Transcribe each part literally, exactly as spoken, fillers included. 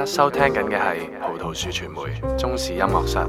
家收聽緊嘅係葡萄樹傳媒中視音樂室，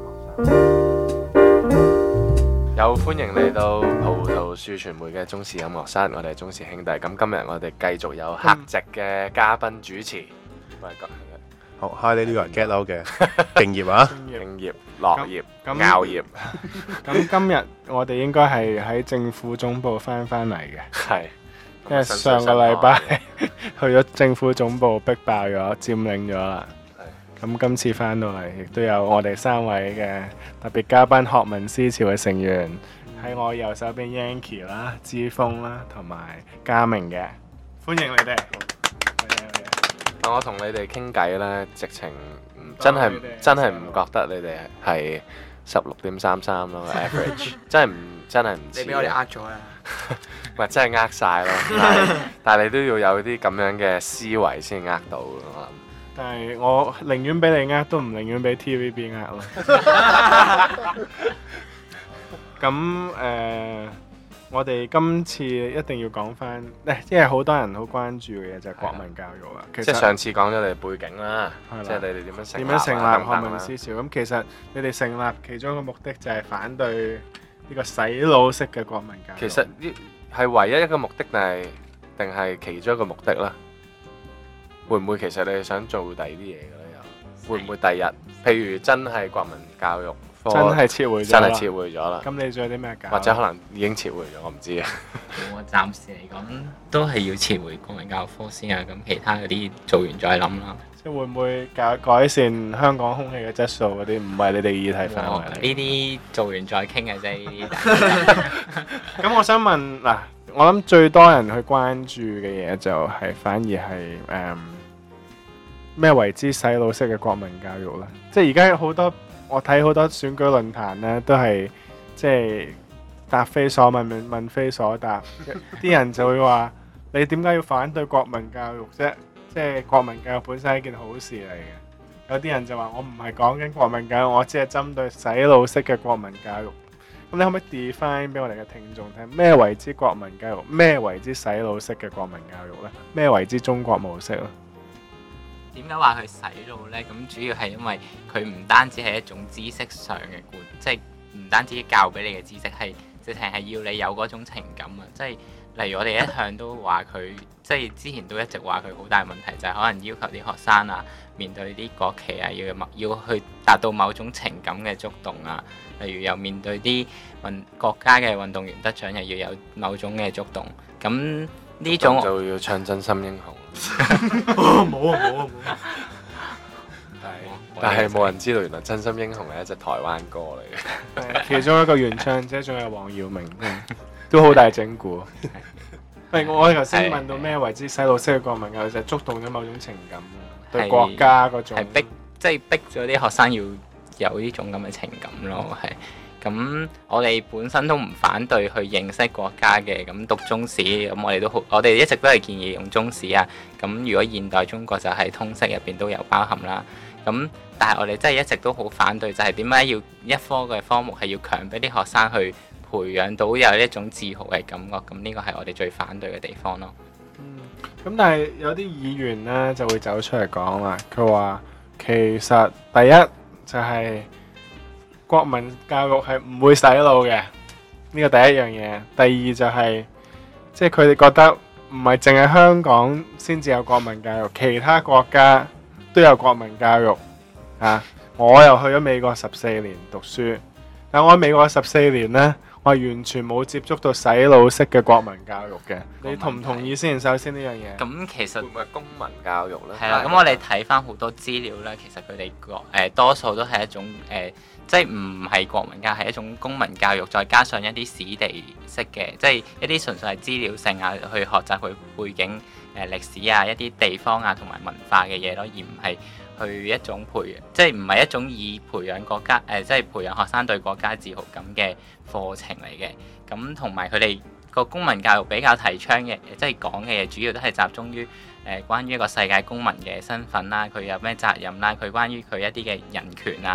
又歡迎嚟到葡萄樹傳媒嘅中視音樂室，我哋係中視兄弟。咁今日我哋繼續有客席嘅嘉賓主持，喂， 好 ，Hi 呢個人 get out 嘅敬業啊， 敬業、樂業、 咁拗業， 咁今日我哋應該係喺政府總部翻返嚟嘅， 係， 因為上個禮拜去咗政府總部逼爆咗，佔領咗啦。咁今次翻到嚟，亦都有我哋三位嘅特別嘉賓學民思潮嘅成員，喺我右手邊 Yankee 啦、之峰啦同埋嘉明嘅，歡迎你哋。 我同你哋傾偈咧，直情真係真係唔覺得你哋係十六點三三咯 average， 真係唔真係唔似。 你俾我哋呃咗啦， 唔係真係呃晒咯，但係但係你都要有啲咁樣嘅思維先呃到我諗。 但係我寧願俾你呃，都唔寧願俾 T V B 呃咯。咁誒、呃，我哋今次一定要講翻，誒，因為好多人好關注嘅嘢就係國民教育啦。其實即係上次講咗你哋背景啦，即係你哋點樣成立點樣成立學民民思潮？咁其實你哋成立其中一個目的就係反對呢個洗腦式嘅國民教育。 其實呢係唯一一個目的，定係定係其中一個目的啦？會唔會其實你哋想做第二啲嘢嘅咧？又會唔會第日譬如真係國民教育科真係撤回咗啦， 真係撤回咗啦？ 咁你仲有啲咩搞？ 或者可能已經撤回咗，我唔知啊。 我暫時嚟講都係要撤回國民教育科先啊，咁其他嗰啲做完再諗啦。 即係會唔會改改善香港空氣嘅質素嗰啲？唔係你哋議題範圍嚟。 呢啲做完再傾嘅啫，呢啲。 咁我想問嗱，我諗最多人去關注嘅嘢就係反而係誒咩為之洗腦式嘅國民教育咧？即係而家好多我睇好多選舉論壇咧，都係即係答非所問，問問非所答。啲人就會話：你點解要反對國民教育啫？即係國民教育本身係一件好事嚟嘅。有啲人就話：我唔係講緊國民教育，我只係針對洗腦式嘅國民教育。咁你可唔可以 define 俾我哋嘅聽眾聽咩為之國民教育？咩為之洗腦式嘅國民教育呢？咩為之中國模式咧？ 點解話佢洗腦呢？咁主要係因為佢唔單止係一種知識上嘅觀，即係唔單止教俾你嘅知識，係直情係要你有嗰種情感啊！即係例如我哋一向都話佢，即係之前都一直話佢好大問題，就係可能要求啲學生啊，面對啲國旗啊，要要去達到某種情感嘅觸動啊。例如又面對啲運國家嘅運動員得獎，又要有某種嘅觸動。咁呢種就要唱真心英雄。 冇啊冇啊冇啊！ 但係冇人知道，原來真心英雄係一隻台灣歌嚟嘅。 其中一個原唱者仲有黃耀明，都好大整蠱。喂，我頭先問到咩為之洗腦式嘅國民教育，就係觸動咗某種情感啊，對國家嗰種係逼，即係逼咗啲學生要有呢種咁嘅情感咯，係。咁我哋本身都唔反對去認識國家嘅，咁讀中史，咁我哋都好，我哋一直都係建議用中史啊。咁如果現代中國就係通識入邊都有包含啦。咁但係我哋真係一直都好反對，就係點解要一科嘅科目係要強迫啲學生去培養到有一種自豪嘅感覺？咁呢個係我哋最反對嘅地方咯。 嗯，咁但係有啲議員呢就會走出嚟講啦，佢話其實第一就係、是。國民教育係唔會洗腦嘅，呢個第一樣嘢。第二就係、是，即係佢哋覺得唔係淨係香港先至有國民教育，其他國家都有國民教育。啊，我又去咗美國十四年讀書，但我喺美國十四年呢，我係完全冇接觸到洗腦式嘅國民教育嘅。你同唔同意先？首先呢樣嘢。 咁其實會唔會係公民教育咧？ 係啦，咁我哋睇翻好多資料咧，其實佢哋個誒多數都係一種誒。呃即係唔係國民教育，係一種公民教育，再加上一啲史地式嘅，即係一啲純粹係資料性啊，去學習佢背景、誒、呃、歷史啊，一啲地方啊同埋文化嘅嘢咯，而唔係去一種培養，即係唔係一種以培養國家誒、呃，即係培養學生對國家自豪感嘅課程嚟嘅。咁同埋佢哋個公民教育比較提倡嘅，即係講嘅嘢，主要都係集中於誒、呃、關於一個世界公民嘅身份啦，佢有咩責任啦，佢關於佢一啲嘅人權啊。誒、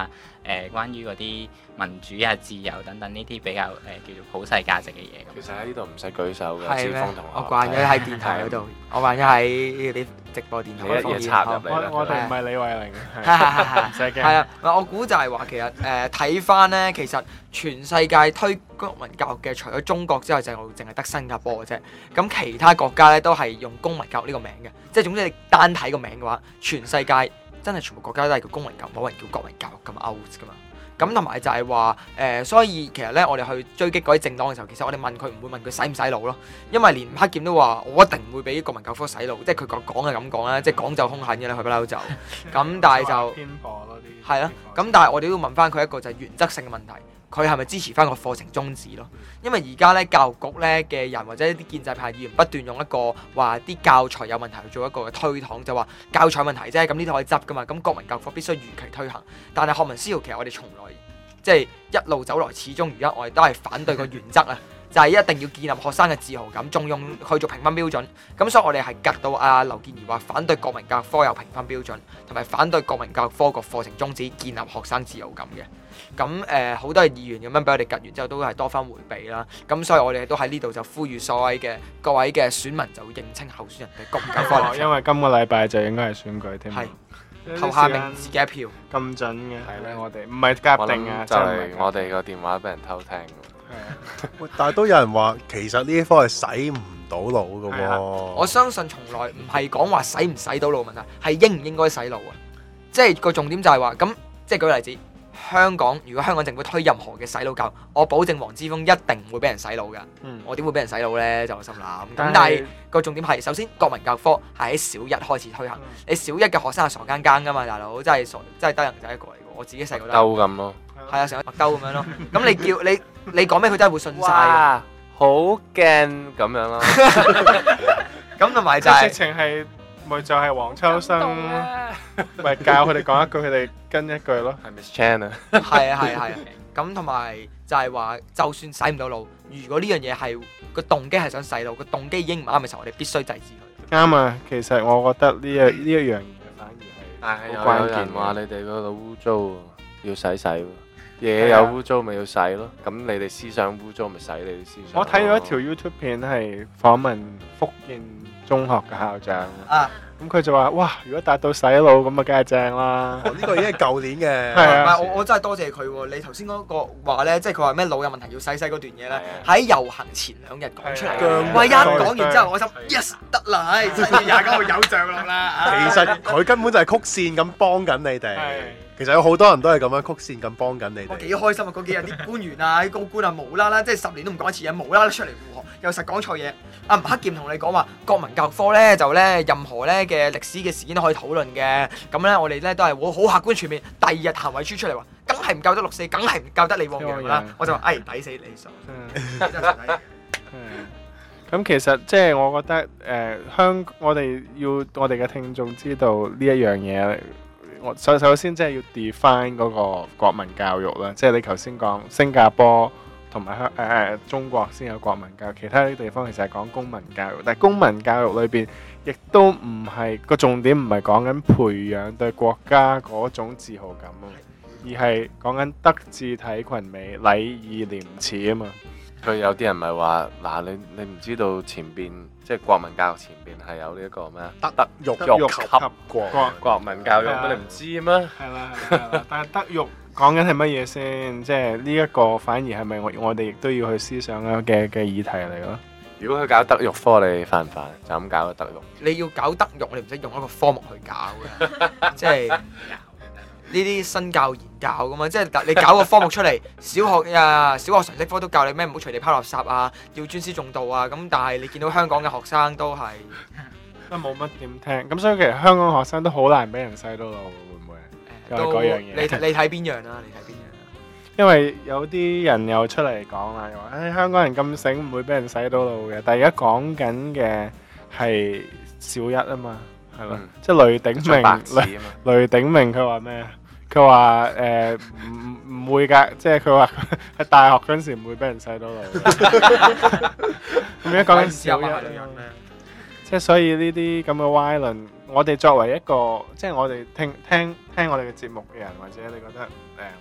誒關於嗰啲民主啊、自由等等呢啲比較誒、呃、叫做普世價值嘅嘢。 其實喺呢度唔使舉手嘅， 係咩志峰同學。 我慣咗喺電台嗰度，我慣咗喺啲直播電台你一嘢插入嚟啦我我哋唔係李慧玲， 係係係係唔使驚。 係啊，我估就係話其實誒睇翻咧，其實全世界推公民教育嘅，除咗中國之外，就淨係得新加坡嘅啫。咁其他國家咧都係用公民教育呢個名嘅，即係總之你單睇個名嘅話，全世界真係全部國家都係叫公民教育，冇人叫國民教育咁 out 噶嘛。咁同埋就係話誒，所以其實咧，我哋去追擊嗰啲政黨嘅時候，其實我哋問佢唔會問佢洗唔洗腦咯，因為連黑劍都話我一定唔會俾國民教育科洗腦，即係佢講講係咁講啦，即係講就兇狠嘅啦，佢不嬲就咁，但係就偏頗咯啲。 係咯，咁但係我哋都要問翻佢一個就係原則性嘅問題，佢係咪支持翻個課程宗旨咯？因為而家咧教育局咧嘅人或者一啲建制派議員不斷用一個話啲教材有問題去做一個嘅推搪，就話教材問題啫，咁呢啲可以執噶嘛，咁國民教育科必須如期推行。但係學民思潮其實我哋從來即係一路走來，始終如一，我哋都係反對個原則啊，就係一定要建立學生嘅自豪感，仲用去做評分標準。咁所以我哋係夾到阿劉健儀話反對國民教育科有評分標準，同埋反對國民教育科個課程宗旨建立學生自豪感嘅。咁誒好多嘅議員咁樣俾我哋夾完之後，都係多番迴避啦。咁所以我哋都喺呢度就呼籲所謂嘅各位嘅選民就認清候選人嘅國民教育科立場， 因為今個禮拜就應該係選舉添。 係投下明自己一票。 咁準嘅係咧，我哋唔係夾定啊， 就係真係唔係我哋個電話俾人偷聽喎。 係啊， 喂但係都有人話，其實呢啲科係洗唔到腦嘅係啊喎。 我相信從來唔係講話洗唔洗到腦問題，係應唔應該洗腦啊！即係個重點就係話，咁即係舉個例子，香港如果香港政府推任何嘅洗腦教育，我保證黃之鋒一定唔會俾人洗腦㗎。 嗯， 我點會俾人洗腦呢？就我心諗。咁但係但係個重點係，首先國民教育科係喺小一開始推行，你小一嘅學生係傻更更㗎嘛，大佬真係傻，真係得人仔一個嚟㗎。我自己細個都係兜咁咯。 係啊，成日麥兜咁樣咯。咁你叫你你講咩，佢真係會信晒㗎。 哇，好驚咁樣咯。 咁同埋就即係係直情係咪就係黃秋生咪教佢哋講一句，佢哋跟一句咯。 係 Miss Chan 啊。 係啊係啊係啊。咁同埋就係話，就算洗唔到腦，如果呢樣嘢係個動機係想洗腦，個動機已經唔啱嘅時候，我哋必須制止佢。 啱啊，其實我覺得呢一呢一樣嘢反而但係有係好關鍵有人話你哋嗰度污糟喎，要洗洗喎。嘢有污糟咪要洗咯，咁你哋思想污糟咪洗你哋思想。 我睇咗一條 YouTube 片係訪問福建中學嘅校長， 啊， 咁佢就話：哇，如果達到洗腦咁啊，梗係正啦。 哦呢個已經係舊年嘅。 係啊唔係我我真係多謝佢喎！你頭先嗰個話咧，即係佢話咩腦有問題要洗洗嗰段嘢咧，喺遊行前兩日講出嚟係嘅。 啊喂，一講完之後，我心係 yes 得啦，唉七月廿九號有着落啦。 其實佢根本就係曲線咁幫緊你哋係。 其實有好多人都係咁樣曲線咁幫緊你我哋。 幾開心啊！嗰幾日啲官員啊、啲高官啊，無啦啦，即係十年都唔講一次嘢，無啦啦出嚟護航，又實講錯嘢。阿吳克儉同你講話，國民教育科咧就咧任何咧嘅歷史嘅事件都可以討論嘅。咁咧我哋咧都係會好客觀全面。第二日譚慧珠出嚟話，梗係唔夠得六四，梗係唔夠得李旺陽啦。我就話：哎，抵死你傻！ 嗯真係抵死係咁其實即係我覺得誒香，我哋要我哋嘅聽眾知道呢一樣嘢。我首首先即係要 define 嗰個國民教育啦，即係你頭先講新加坡同埋香誒中國先有國民教育，其他啲地方其實係講公民教育，但係公民教育裏邊亦都唔係個重點，唔係講緊培養對國家嗰種自豪感啊，而係講緊德智體群美、禮義廉恥啊嘛。 佢有啲人咪話嗱，你你唔知道前邊即係國民教育前邊係有呢一個咩德德育育及及國。 國國民教育係啊咩？你唔知咩？ 係啦係啦係啦，但係德育講緊係乜嘢先？即係呢一個反而係咪我我哋亦都要去思想嘅嘅議題嚟咯？ 如果佢搞德育科，你煩唔煩？就咁搞個德育。 你要搞德育，你唔使用一個科目去搞嘅，即係呢啲新教研教噶嘛，即係你搞個科目出嚟，小學啊小學常識科都教你咩唔好隨地拋垃圾啊，要尊師重道啊，咁但係你見到香港嘅學生都係都冇乜點聽，咁所以其實香港學生都好難俾人洗到腦，會唔會？又係都嗰樣嘢你睇你睇邊樣啦？你睇邊樣啊？ 因為有啲人又出嚟講啦，又話：唉，香港人咁醒，唔會俾人洗到腦嘅。但係而家講緊嘅係小一啊嘛，係咯， 嗯即係雷鼎明， 張白紙雷啊嘛。 雷鼎明佢話咩啊？佢話誒唔唔會㗎，即係佢話喺大學嗰陣時唔會俾人洗到腦。咁而家講緊小一啊嘛。即係所以呢啲咁嘅歪論，我哋作為一個即係我哋聽聽聽我哋嘅節目嘅人，或者你覺得誒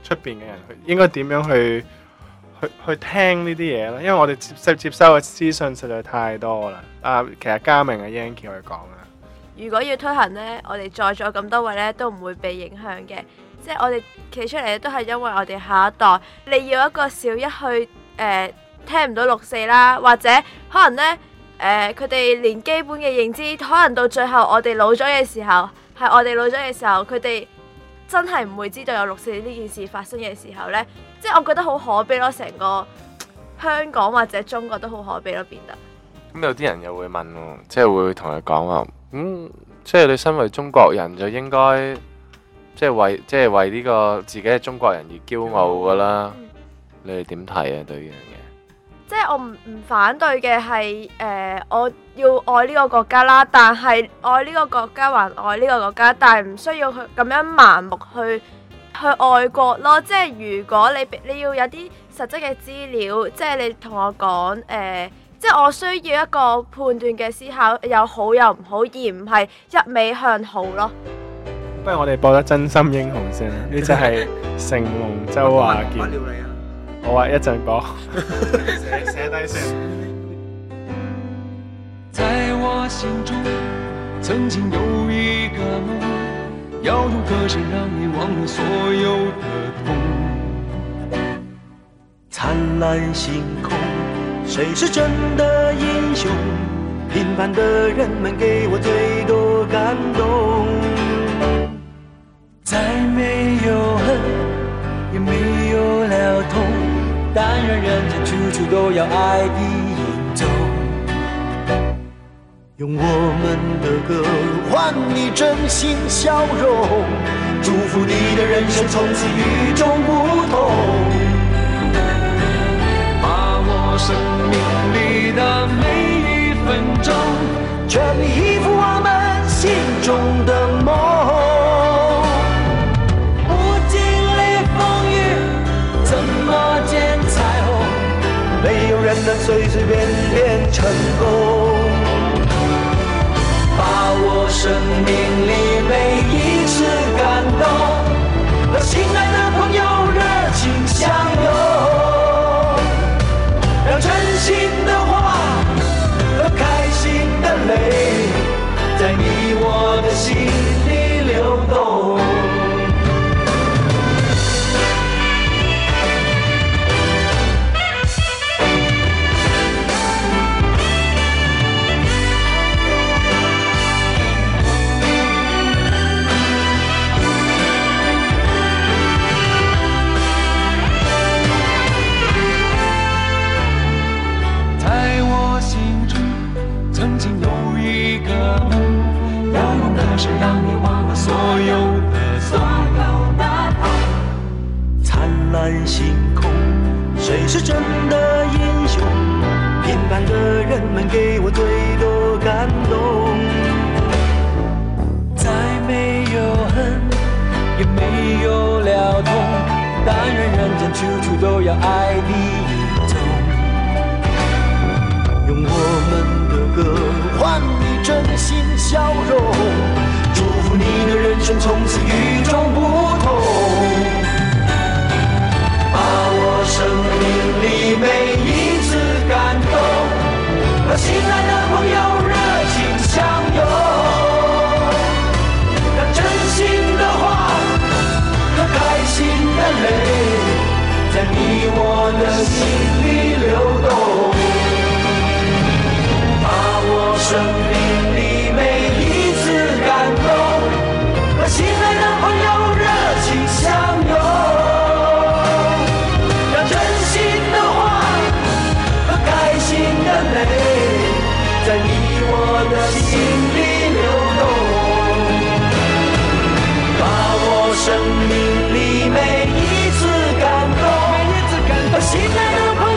出邊嘅人去應該點樣去去去聽呢啲嘢咧？因為我哋接接接收嘅資訊實在太多啦。啊，其實嘉明啊 Yanky 去講啊， 如果要推行呢，我哋在座咁多位呢都唔會被影響嘅，即係我哋企出嚟都係因為我哋下一代。你要一個小一去誒、呃、聽唔到六四啦，或者可能呢，誒佢哋連基本嘅認知，可能到最後我哋老咗嘅時候，係我哋老咗嘅時候，佢哋真係唔會知道有六四呢件事發生嘅時候呢，即係我覺得好可悲咯，成個香港或者中國都好可悲咯，變得。 咁有啲人又會問喎，即係會同佢講話，咁即係你身為中國人就應該即係為即係為呢個自己係中國人而驕傲噶啦。 嗯、 你哋點睇啊？對呢樣嘢？ 即係我唔唔反對嘅係誒，我要愛呢個國家啦，但係愛呢個國家還愛呢個國家，但係唔需要去咁樣盲目去去愛國咯。即係如果你你要有啲實質嘅資料，即係你同我講誒。呃即係我需要一個判斷嘅思考，有好有唔好，而唔係一味向好咯。 不如我哋播得真心英雄先啦，呢只係成龍周華健。 不了你啊！ 好啊，一陣播，寫寫低先。 在我心中，曾經有一個夢，要用歌聲讓你忘了所有的痛。 燦爛星空。誰是真的英雄？平凡的人們給我最多感動。 再沒有恨，也沒有了痛，但願人間處處都有愛的影蹤。 用我們的歌換你真心笑容，祝福你的人生從此與眾不同。 生命裏的每一分鐘， 全力以赴我們心中的夢。 不經歷風雨，怎麼見彩虹？ 沒有人能隨隨便便成功。 把握生命裏每一次感動，和心愛的朋友熱情相擁。讓真心的話和開心的淚，在你我的心裡流動。是讓你忘了所有的所有的痛。 燦爛星空，誰是真的英雄？平凡的人們給我最多感動。 再沒有恨，也沒有了痛，但願人間處處都有愛的影蹤。 用我們的歌換你真心笑容，祝福你的人生從此與眾不同。 把握生命裡每一次感動，和心愛的朋友熱情相擁。讓真心的話和開心的淚，在你我的心裡流動。把握生命裡每一次感動，和心愛的朋友熱情相擁。讓真心的話和開心的淚，在你我的心裡流動。把握生命裡每一次感動，和心愛的朋友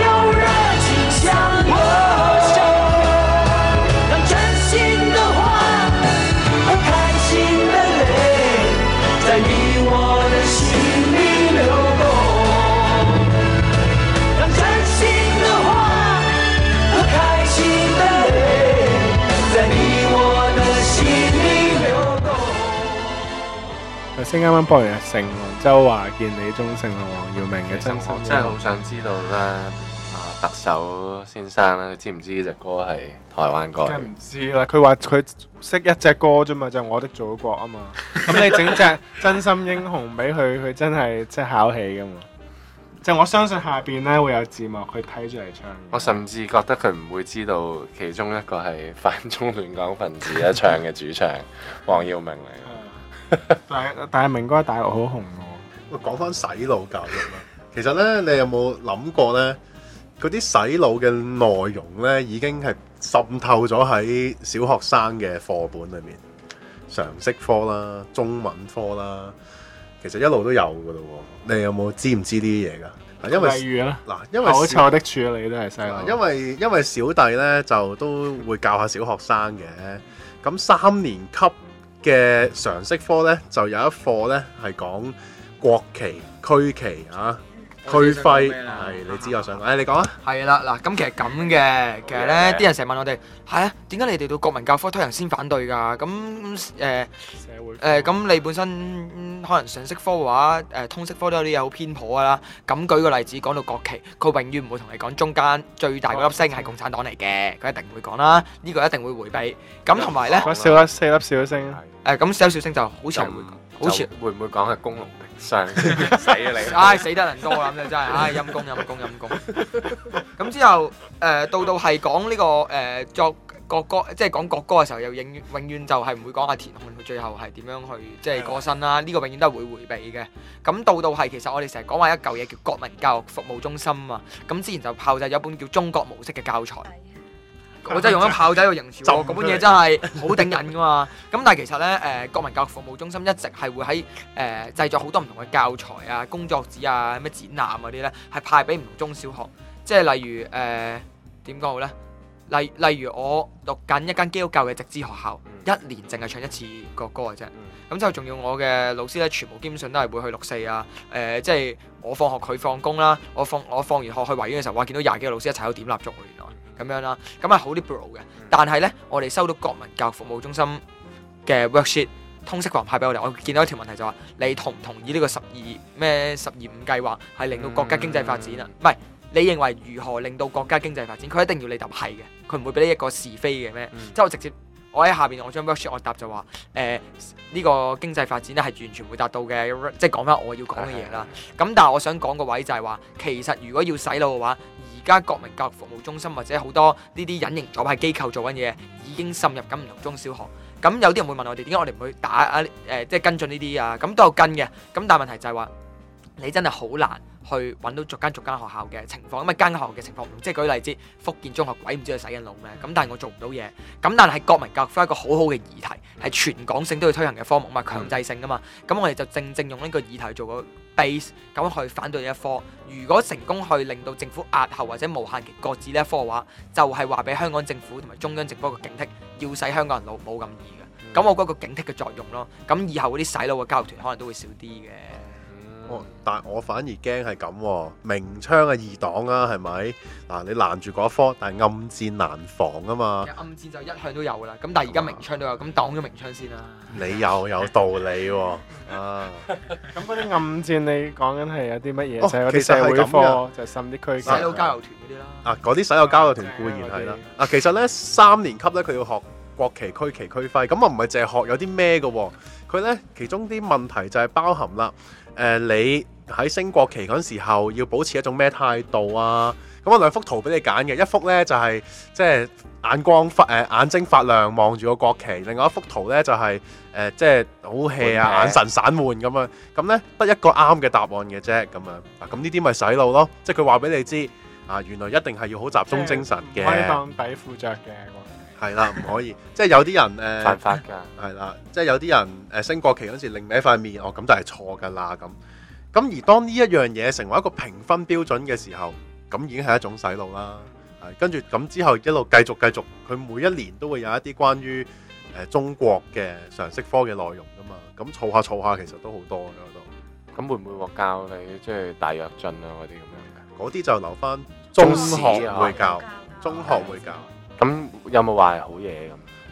先啱啱播完成龍周華健、李宗盛同黃耀明嘅真心我真係好想知道咧，啊特首先生咧，你知唔知呢隻歌係台灣歌嚟梗係？唔知啦，佢話佢識一隻歌啫嘛，就係我的祖國啊嘛。咁你整隻真心英雄俾佢，佢真係即係考起噶嘛。就我相信下邊咧會有字幕，佢睇住嚟唱嘅。 我甚至覺得佢唔會知道其中一個係反中亂港分子一唱嘅主唱黃耀明嚟。 但係但係明哥喺大陸好紅喎。 喂，講翻洗腦教育啦，其實咧，你有冇諗過咧？嗰啲洗腦嘅內容咧，已經係滲透咗喺小學生嘅課本裏面，常識科啦、中文科啦，其實一路都有噶咯喎。你有冇知唔知呢啲嘢㗎？因為例如咧， 嗱，因為口小臭的處理都係犀利。 因為因為小弟咧就都會教下小學生嘅，咁三年級嘅常識科咧就有一課咧係講國旗、區旗啊、區徽，係你知我想講，誒你講啊。 係啦，嗱，咁其實咁嘅，其實咧啲人成日問我哋，係啊，點解你哋對國民教科推行先反對㗎？咁誒社會誒，咁你本身嗯可能常識科嘅話，誒通識科都有啲嘢好偏頗㗎啦。咁舉個例子，講到國旗，佢永遠唔會同你講中間最大嗰粒星係共產黨嚟嘅，佢一定唔會講啦。呢個一定會迴避。咁同埋咧， 嗰少粒四粒小星， 誒咁小小星就好似係會講，好似。 會唔會講係公龍的上死啊你？ 唉，死得人多啦，咁就真係，唉，陰公陰公陰公。咁之後，誒到到係講呢個誒作國歌，即係講國歌嘅時候，又永永遠就係唔會講阿田漢佢最後係點樣去即係過身啦。呢個永遠都係會迴避嘅。咁到到係其實我哋成日講話一嚿嘢叫國民教育服務中心啊。咁之前就炮製咗一本叫中國模式嘅教材。我真係用咗炮仔去形容喎，嗰本嘢真係好頂癮噶嘛。咁但係其實咧，誒、呃、國民教育服務中心一直係會喺誒、呃、製作好多唔同嘅教材啊、工作紙啊、咩展覽嗰啲咧，係派俾唔同中小學。即係例如誒點講好咧？例例如我讀緊一間基督教嘅直資學校， 嗯、 一年淨係唱一次國歌嘅啫。咁之後仲要我嘅老師咧，全部基本上都係會去六四啊。誒、呃，即係我放學佢放工啦，我放我放完學去維園嘅時候，哇！見到廿幾個老師一齊喺度點蠟燭喎，原來。咁樣啦，咁係好 liberal 嘅。但係咧，我哋收到國民教育服務中心嘅 worksheet 通識課派俾我哋，我見到一條問題就話：你同唔同意呢個十二咩十二五計劃係令到國家經濟發展啊？唔係、嗯，你認為如何令到國家經濟發展？佢一定要你答係嘅，佢唔會俾你一個是非嘅咩？即係、嗯、我直接我喺下邊我將 worksheet 我答就話：誒、呃、呢、呢個經濟發展咧係完全會達到嘅，即係講翻我要講嘅嘢啦。咁、嗯、但係我想講個位就係話，其實如果要洗腦嘅話，而家國民教育服務中心或者好多呢啲隱形左派機構做緊嘢，已經滲入緊唔同中小學。咁有啲人會問我哋點解我哋唔去打啊？誒、呃，即係跟進呢啲啊？咁都有跟嘅。咁但係問題就係話，你真係好難去揾到逐間逐間學校嘅情況，因為間間學校嘅情況唔同。即係舉例子，福建中學鬼唔知佢洗緊腦咩？咁但係我做唔到嘢。咁但係國民教育科係一個好好嘅議題，係全港性都要推行嘅科目嘛，強制性噶嘛。咁我哋就正正用呢個議題做個 base 咁去反對呢一科。如果成功去令到政府押後或者無限期擱置呢一科嘅話，就係話俾香港政府同埋中央政府一個警惕，要使香港人腦冇咁易嘅。咁、嗯、我覺得個警惕嘅作用咯。咁以後嗰啲洗腦嘅教育團可能都會少啲嘅。 哦、但我反而驚係咁喎，明槍嘅二黨啊，係咪？嗱，你攔住嗰科，但係暗戰難防啊嘛。 暗戰就一向都有噶啦，咁但係而家明槍都有，咁擋咗明槍先啦。 你又有道理喎、啊， 咁嗰啲暗戰你講緊係有啲乜嘢？ 哦、 就係嗰啲社會科，就滲啲區洗腦交流團嗰啲啦。 啊，嗰啲洗腦交流團固然係啦。啊，其實咧三年級咧佢要學國旗、區旗、區徽，咁啊唔係淨係學有啲咩嘅喎，佢咧其中啲問題就係包含啦。誒、呃，你喺升國旗嗰陣時候要保持一種咩態度啊？咁我兩幅圖俾你揀嘅，一幅咧就係、是、即係眼光發誒、呃、眼睛發亮望住個國旗，另外一幅圖咧就係、是、誒、呃、即係好 hea 啊，眼神散漫咁樣。咁咧得一個啱嘅答案嘅啫，咁樣嗱，咁呢啲咪洗腦咯？即係佢話俾你知啊，原來一定係要好集中精神嘅， 唔可以當底褲着嘅。 係啦，唔可以，即係有啲人誒、呃、 犯法㗎， 係啦，即係有啲人誒升國旗嗰陣時擰歪塊面，哦咁就係錯㗎啦咁。咁而當呢一樣嘢成為一個評分標準嘅時候，咁已經係一種洗腦啦。係跟住咁之後一路繼續繼續，佢每一年都會有一啲關於誒、呃、中國嘅常識科嘅內容㗎嘛。咁儲下儲下其實都好多嘅都。 咁會唔會話教你即係大躍進啊嗰啲咁樣嘅？ 嗰啲就留翻中學會教，中學會教。 咁有冇話係好嘢咁？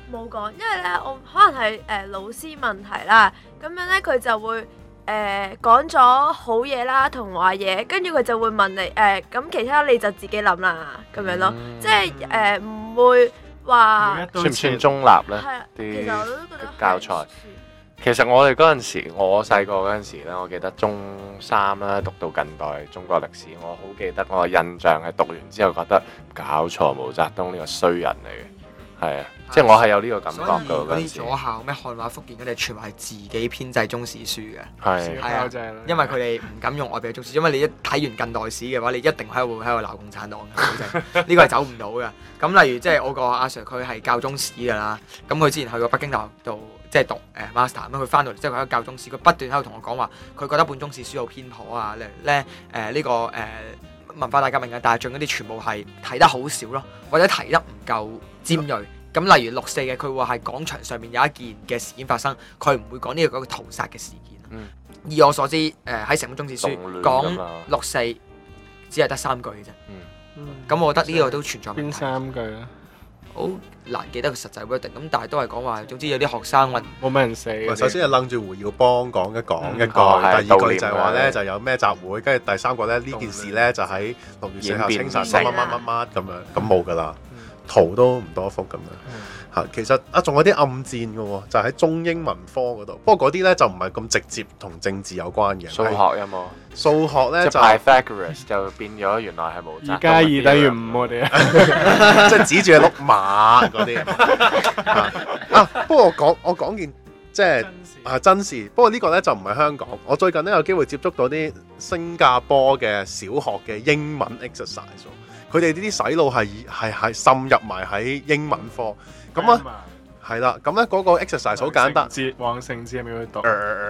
冇講，因為咧我可能係誒、呃、老師問題啦，咁樣咧佢就會誒講咗好嘢啦同壞嘢，跟住佢就會問你誒咁、呃、其他你就自己諗啦咁樣咯， 嗯即係誒唔會話算唔算中立咧？ 係啊，其啲實我都覺得教材。其實我哋嗰陣時，我細個嗰陣時咧，我記得中三啦，讀到近代中國歷史，我好記得我印象係讀完之後覺得搞錯，毛澤東呢個衰人嚟嘅，係啊，即係我係有呢個感覺所以㗎嗰啲嗰陣時。 左校咩漢話福建嗰啲，全部係自己編製中史書嘅。 係係啊包正啦因為佢哋唔敢用外邊嘅中史，因為你一睇完近代史嘅話，你一定喺度喺度鬧共產黨嘅，保證呢個係走唔到嘅。咁例如即係我個阿 Sir 佢係教中史㗎啦，咁佢之前去過北京大學度即係讀誒 master，咁佢翻到嚟之後佢喺度教中史，佢不斷喺度同我講話，佢覺得本中史書好偏頗啊，例如咧誒呢個誒、呃、文化大革命嘅大進嗰啲全部係提得好少咯，或者提得唔夠尖鋭。咁例如六四嘅，佢話係廣場上面有一件嘅事件發生，佢唔會講呢個嗰個屠殺嘅事件。 嗯以我所知，誒喺成本中史書動亂講㗎嘛六四只係得三句嘅啫。 嗯咁我覺得呢個都存在問邊題， 三句啊？ 好難記得個實際 wording。咁但係都係講話，總之有啲學生問冇乜人死嘅。 喂首先係楞住胡耀邦講一講嗯一句， 哦係第二句悼念就係話咧啊就有咩集會，跟住第三個咧呢件事咧就喺六月四號清晨乜乜乜乜乜咁樣，咁冇噶啦，圖都唔多幅咁樣嚇。其實啊仲有啲暗戰嘅喎，就喺中英文科嗰度，不過嗰啲咧就唔係咁直接同政治有關嘅。 數學有冇？ 數學咧就即係 Pythagoras 就變咗原來係毛澤東二加二等於五，我哋啊。 即係指住你碌馬嗰啲啊啊！不過我講我講件即係啊真事，不過呢個咧就唔係香港。我最近咧有機會接觸到啲新加坡嘅小學嘅英文 exercise，佢哋呢啲洗腦係係係滲入埋喺英文科咁啊，係啦，咁咧嗰個 exercise 好簡單。 節往聖節係咪要讀？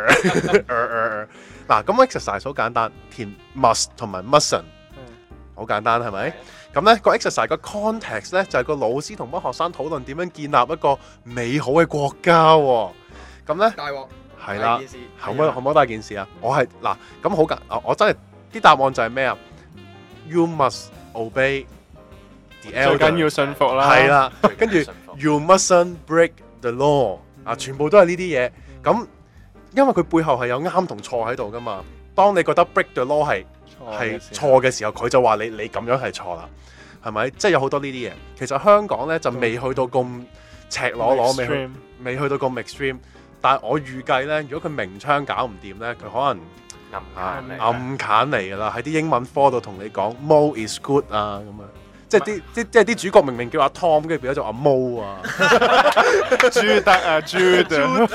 嗱，咁 exercise 好簡單，填 must 同埋 mustn't，好簡單係咪？咁咧個 exercise 個 context 咧就係個老師同班學生討論點樣建立一個美好嘅國家喎。咁咧大鑊係啦， 件事可唔可以可唔可以大件事啊？我係嗱咁好簡，我真係啲答案就係咩啊 ？You must obey the 最 elder。 緊要信服啦。 係啦，跟住 you mustn't break the law 啊，全部都係呢啲嘢。咁因為佢背後係有啱同錯喺度噶嘛。當你覺得 break the law 係係錯嘅時候，佢就話你你咁樣係錯啦，係咪？即係有好多呢啲嘢。其實香港咧就未去到咁赤裸裸，未去未去到咁 extreme。但係我預計咧，如果佢明槍搞唔掂咧，佢可能暗啊暗砍嚟㗎啦，喺啲英文科度同你講 Mo is good 啊咁啊。即係啲啲即係啲主角明明叫阿 Tom，跟住變咗做阿 Mo 啊， 朱德啊，朱德，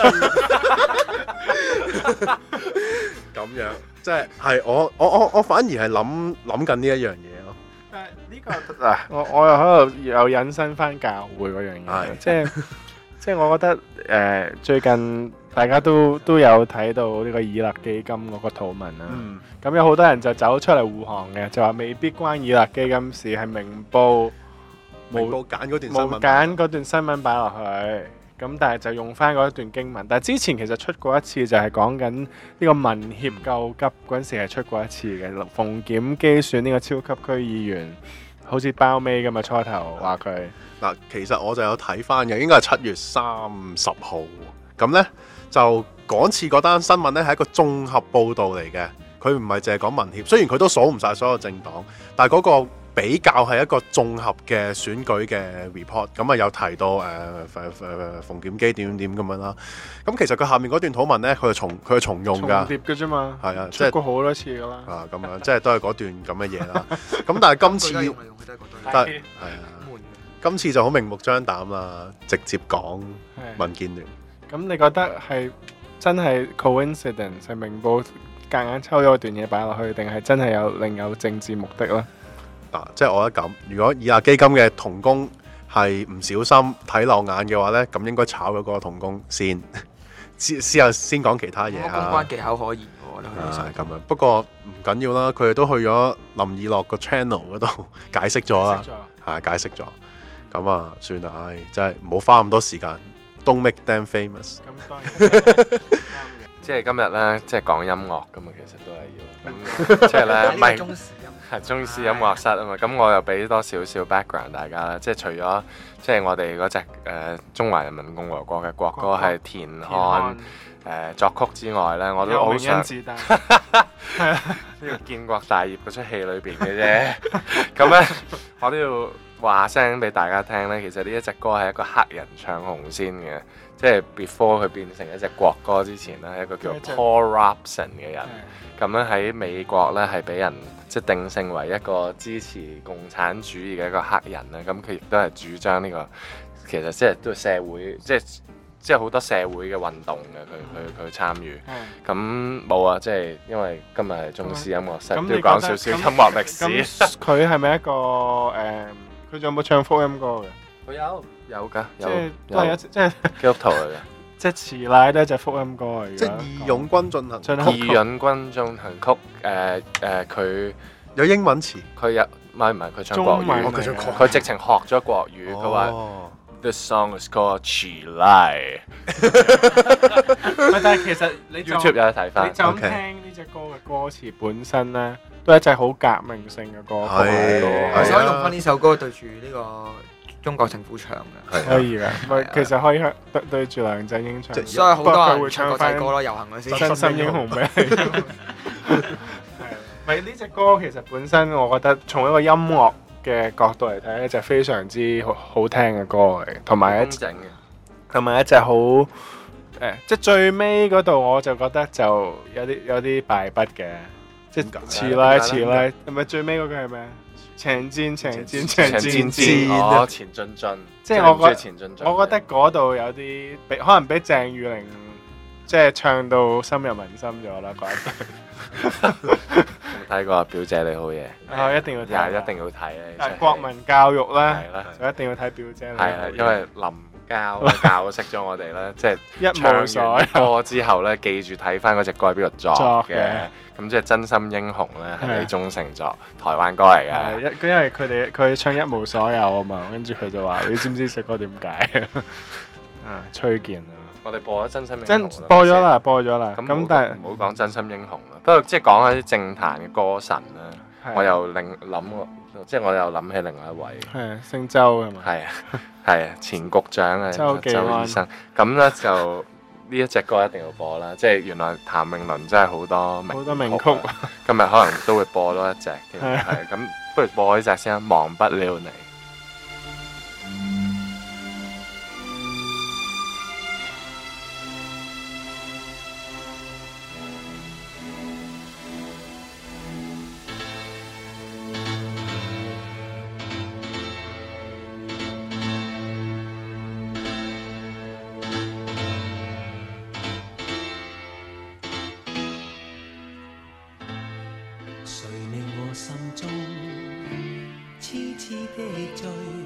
咁樣即係係我我我我反而係諗諗緊呢一樣嘢咯。 但係呢個嗱，我我又喺度又引申翻教會嗰樣嘢， 係即係即係我覺得誒、呃、最近大家都都有睇到呢個以勒基金嗰個討論啦。 嗯， 咁有好多人就走出嚟護航嘅，就話未必關以勒基金事，係明報明報揀嗰段新聞冇揀嗰段新聞擺落去。咁但係就用翻嗰一段經文，但係之前其實出過一次，就係講緊呢個民協救急嗰陣時係出過一次嘅。馮檢基選呢個超級區議員，好似包尾咁啊，初頭話佢嗱，其實我就有睇翻嘅，應該係七月三十號。咁呢，就嗰次嗰單新聞呢係一個綜合報導嚟嘅，佢唔係淨係講民協，雖然佢都數唔晒所有政黨，但係嗰個比較係一個綜合嘅選舉嘅 report，咁啊有提到誒誒誒馮檢基點點點咁樣啦。咁其實佢下面嗰段討論咧，佢係重佢係重用重㗎， 疊嘅啫嘛， 係啊，即係出過好多次噶啦。 啊咁樣，即係都係嗰段咁嘅嘢啦。咁但係今次用嚟用去都係嗰堆但係係係啊， 悶嘅今次就好明目張膽啦，直接講係民建聯。 咁你覺得係真係 coincidence 係明報夾硬抽咗段嘢擺落去，定係真係有另有政治目的咧？ 嗱，即係我覺得咁，如果以下基金嘅同工係唔小心睇漏眼嘅話咧，咁應該炒咗嗰個同工先，之之後先講其他嘢公啊關。技巧可言喎，我覺得佢哋係咁樣，不過唔緊要啦，佢哋都去咗林以樂個 channel 嗰度解釋咗啦，係解釋咗。咁啊，算啦，唉，真係唔好花咁多時間。Don't make them famous。 咁當然啱嘅。 即係今日咧，即係講音樂噶嘛，其實都係要。咁即係咧，唔係呢個中時音。 係中視音樂室啊嘛，咁我又俾多少少 background 大家啦，即係除咗即係我哋嗰隻誒中華人民共和國嘅國歌係田漢誒作曲之外咧，我都好想子彈呢個建國大業嗰出戲裏邊嘅啫。咁咧，我都要話聲俾大家聽咧，其實呢一隻歌係一個黑人唱紅先嘅，即係 before 佢變成一隻國歌之前咧，係一個叫 Paul Robeson 嘅人。咁咧喺美國咧係俾人即係定性為一個支持共產主義嘅一個黑人啦。咁佢亦都係主張呢個其實即係都社會即係。即係好多社會嘅運動嘅，佢佢佢參與。咁冇啊，即係因為今日係中視音樂室，都要講少少音樂歷史。 佢係咪一個誒？佢仲有冇唱福音歌嘅？ 佢有有㗎，有即係都係有一即係基督徒嚟嘅。 即係慈奶都係隻福音歌嚟嘅。 即係義勇軍進行曲， 義勇軍進行曲誒誒，佢有英文詞， 佢有唔係唔係佢唱國中文語， 佢唱國語佢直情學咗國語，佢話。The song is called 起來。 但係其實你就 YouTube 有得睇翻。 你就咁聽呢隻歌嘅歌詞本身咧，都係一隻好革命性嘅歌曲嚟嘅。 其實可以用翻呢首歌對住呢個中國政府唱嘅， 可以嘅。咪其實可以向對對住梁振英唱， 所以好多佢會人唱唱翻國際歌咯，遊行嗰時。 真心英雄俾你。係咪呢隻歌其實本身我覺得從一個音樂嘅角度嚟睇咧，就非常之好好聽嘅歌嚟，同埋一整嘅， 同埋一隻好誒，即係最尾嗰度我就覺得就有啲有啲敗筆嘅，即係遲啦遲啦，係咪最尾嗰句係咩？前進前進前進進， 哦前進進， 即係我覺得前進進， 我覺得嗰度有啲比可能比鄭裕玲即係唱到深入民心咗啦，嗰一句。 睇過表姐你好嘢， 啊一定要睇， 一定要睇咧。 但係國民教育咧， 係啦， 就一定要睇表姐。 係啊，因為林教教識咗我哋咧，即係一無所有歌之後咧，記住睇翻嗰隻歌係邊個作嘅。咁即係真心英雄咧，係李宗盛作，台灣歌嚟嘅。 係，因為佢哋佢唱一無所有啊嘛，跟住佢就話：你知唔知隻歌點解？啊，崔健啊！ 我哋播咗真心英雄， 真播咗啦，播咗啦。 咁但係唔好講真心英雄啦。不過即係講下啲政壇嘅歌神啦，我又另諗即係我又諗起另外一位。 係啊，姓周係嘛？ 係啊，係啊，前局長啊， 周醫生。咁咧就呢一隻歌一定要播啦。即係原來譚詠麟真係好多名好多名曲。 今日可能都會播多一隻嘅。係咁，不如播呢隻先啦，忘不了你。 心中痴痴的醉，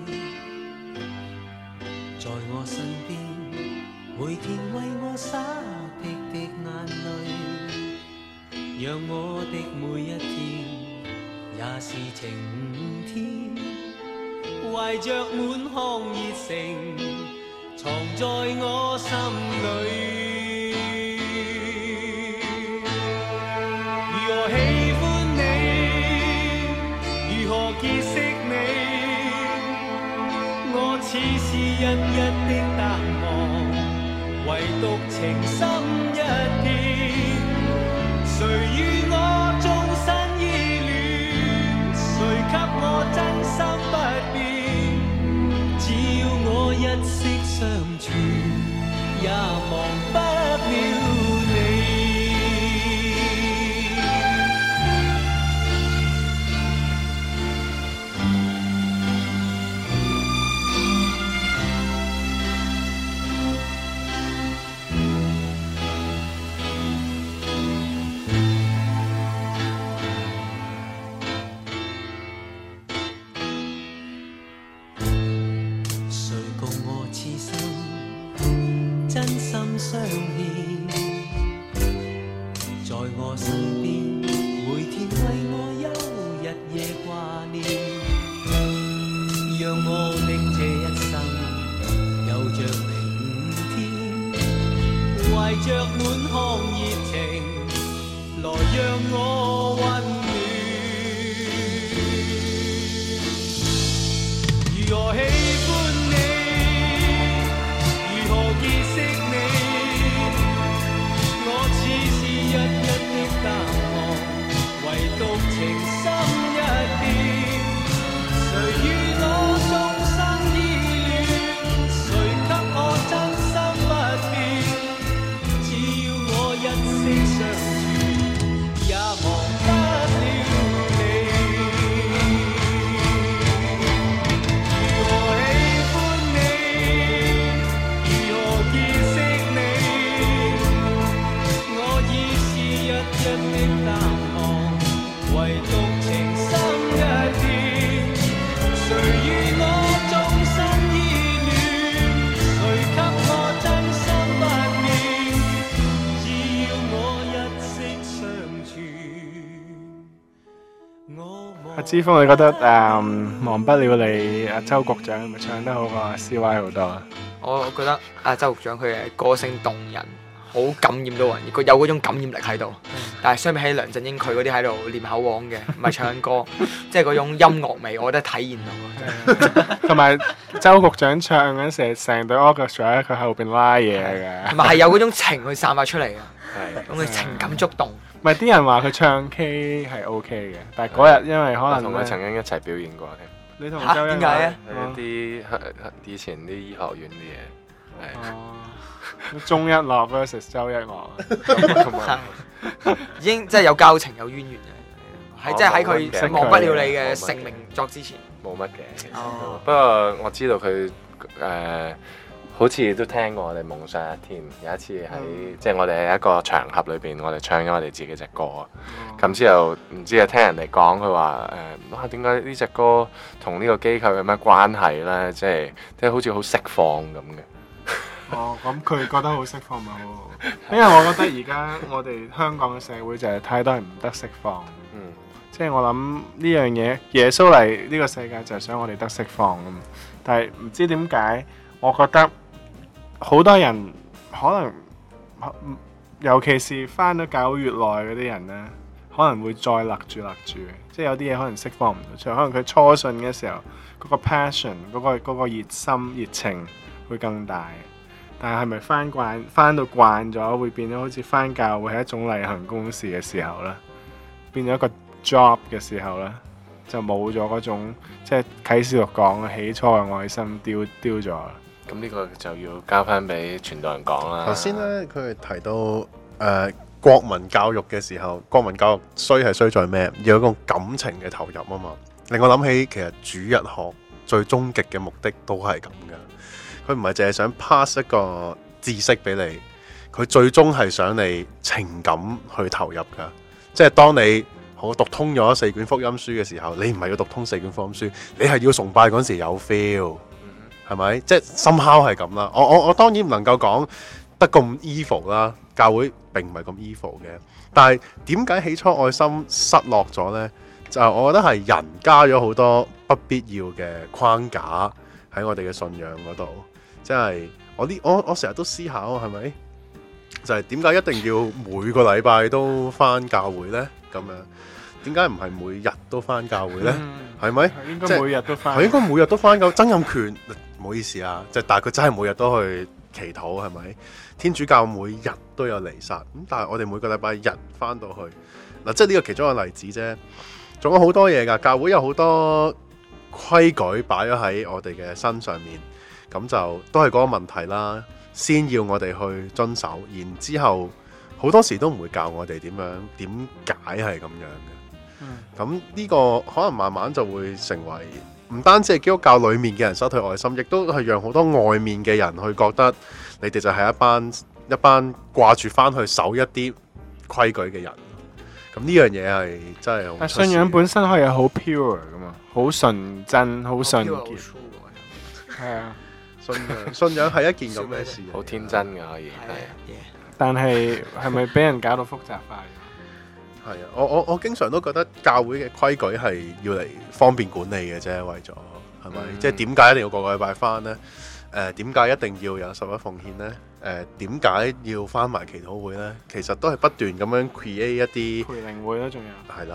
在我身邊，每天為我灑滴滴眼淚，讓我的每一天也是晴天，懷着滿腔熱誠，藏在我心裏。如何喜歡如何結識你？我似是日日的淡忘，唯獨情深一片。誰與我終身依戀？誰給我真心不變？只要我一息相處，也忘不了你。相牽在我身邊，每天為我憂日夜掛念，讓我的這一生有着明天，懷着滿腔熱情來讓我溫暖。 如何喜歡你，如何結識你，我似是一一的淡忘，唯獨情深一點，誰與我終生依戀，誰給我真心不變，只要我一息相處，也忘不了你。如何喜歡你，如何結識你，我已是一一的淡忘，唯獨情深一點，誰與我終身依戀，誰給我真心不變，只要我一息相處，我阿之峰，你覺得誒忘不了你阿周局長係咪唱得好過阿 C Y 好多啊？ 我我覺得阿周局長佢嘅歌聲動人，好感染到人，佢有嗰種感染力喺度。但係相比起梁振英佢嗰啲喺度唸口簧嘅，唔係唱歌，即係嗰種音樂味，我覺得體現到咯。 同埋周局長唱嗰陣時，成隊 orchestra 喺佢後邊拉嘢嘅。 同埋係有嗰種情去散發出嚟嘅， 係咁嘅情感觸動。 唔係啲人話佢唱 K 係 OK 嘅，但係嗰日因為可我能咧同佢曾經一齊表演過添。 你同嚇周一點解啊哦係啲以前啲醫學院啲嘢，係哦，鐘一樂 versus 周一樂。 咁啊已經即係有交情有淵源嘅，係即係喺冇乜嘅佢忘不了你冇乜嘅嘅成名作之前。 冇乜嘅。其實哦不過我知道佢誒，好似都聽過我哋夢想一天。有一次喺即係我哋喺一個場合裏邊，我哋唱咗我哋自己隻歌啊。咁之後唔知啊，聽人哋講佢話誒，哇點解呢隻歌同呢個機構有咩關係咧？即係即係好似好釋放咁嘅。 哦，咁佢覺得好釋放咪好好，因為我覺得而家我哋香港嘅社會就係太多人唔得釋放， 嗯， 即係我諗呢樣嘢，耶穌嚟呢個世界就係想我哋得釋放咁，但係唔知點解，我覺得好多人可能，尤其是返咗教會越耐嗰啲人呢，可能會再勒住勒住，即係有啲嘢可能釋放唔到出嚟，可能佢初信嘅時候嗰個 passion 嗰個嗰個熱心熱情會更大。但係係咪翻慣翻到慣咗，會變咗好似翻教會係一種例行公事嘅時候呢？變咗一個 job 嘅時候呢，就冇咗嗰種即係啟示錄講嘅起初嘅愛心丟丟咗啦。 咁呢個就要交翻俾傳道人講啦。 頭先咧，佢哋提到誒、呃、國民教育嘅時候，國民教育衰係衰在咩？要有一個感情嘅投入啊嘛。令我諗起其實主日學最終極嘅目的都係咁嘅。佢唔係淨係想 pass 一個知識俾你，佢最終係想你情感去投入㗎。即係當你好讀通咗四卷福音書嘅時候，你唔係要讀通四卷福音書，你係要崇拜嗰陣時有 feel，係咪？即係 somehow 係咁啦。我我我當然唔能夠講得咁 evil 啦，教會並唔係咁 evil 嘅。但係點解起初愛心失落咗呢？就係我覺得係人加咗好多不必要嘅框架喺我哋嘅信仰嗰度。即係我呢，我我成日都思考係咪？就係點解一定要每個禮拜都返教會呢？咁樣點解唔係每日都返教會呢？係咪、 嗯？應該每日都返。 係應該每日都返教。曾蔭權唔好意思啊，即係但係佢真係每日都去祈禱係咪？天主教每日都有彌撒咁，但係我哋每個禮拜日返到去嗱，即係呢個其中一個例子啫。仲有好多嘢㗎，教會有好多規矩擺咗喺我哋嘅身上面。咁就都係嗰個問題啦，先要我哋去遵守，然之後好多時都唔會教我哋點樣點解係咁樣嘅。咁呢、嗯、個可能慢慢就會成為唔單止係基督教裡面嘅人失去愛心，亦都係讓好多外面嘅人去覺得你哋就係一班一班掛住翻去守一啲規矩嘅人。咁呢樣嘢係真係好。 但信仰本身可以係好 pure 噶嘛，好純真，好純潔。係啊。 信仰信仰係一件咁嘅事， 好天真嘅可以係。 但係係咪俾人搞到複雜化？ 係啊，我我我經常都覺得教會嘅規矩係要嚟方便管理嘅啫，為咗係咪？嗯、即係點解一定要個個禮拜翻呢？誒點解一定要有十一奉獻呢？誒點解要翻埋祈禱會呢？其實都係不斷咁樣 create 一啲培靈會啦，仲有係啦，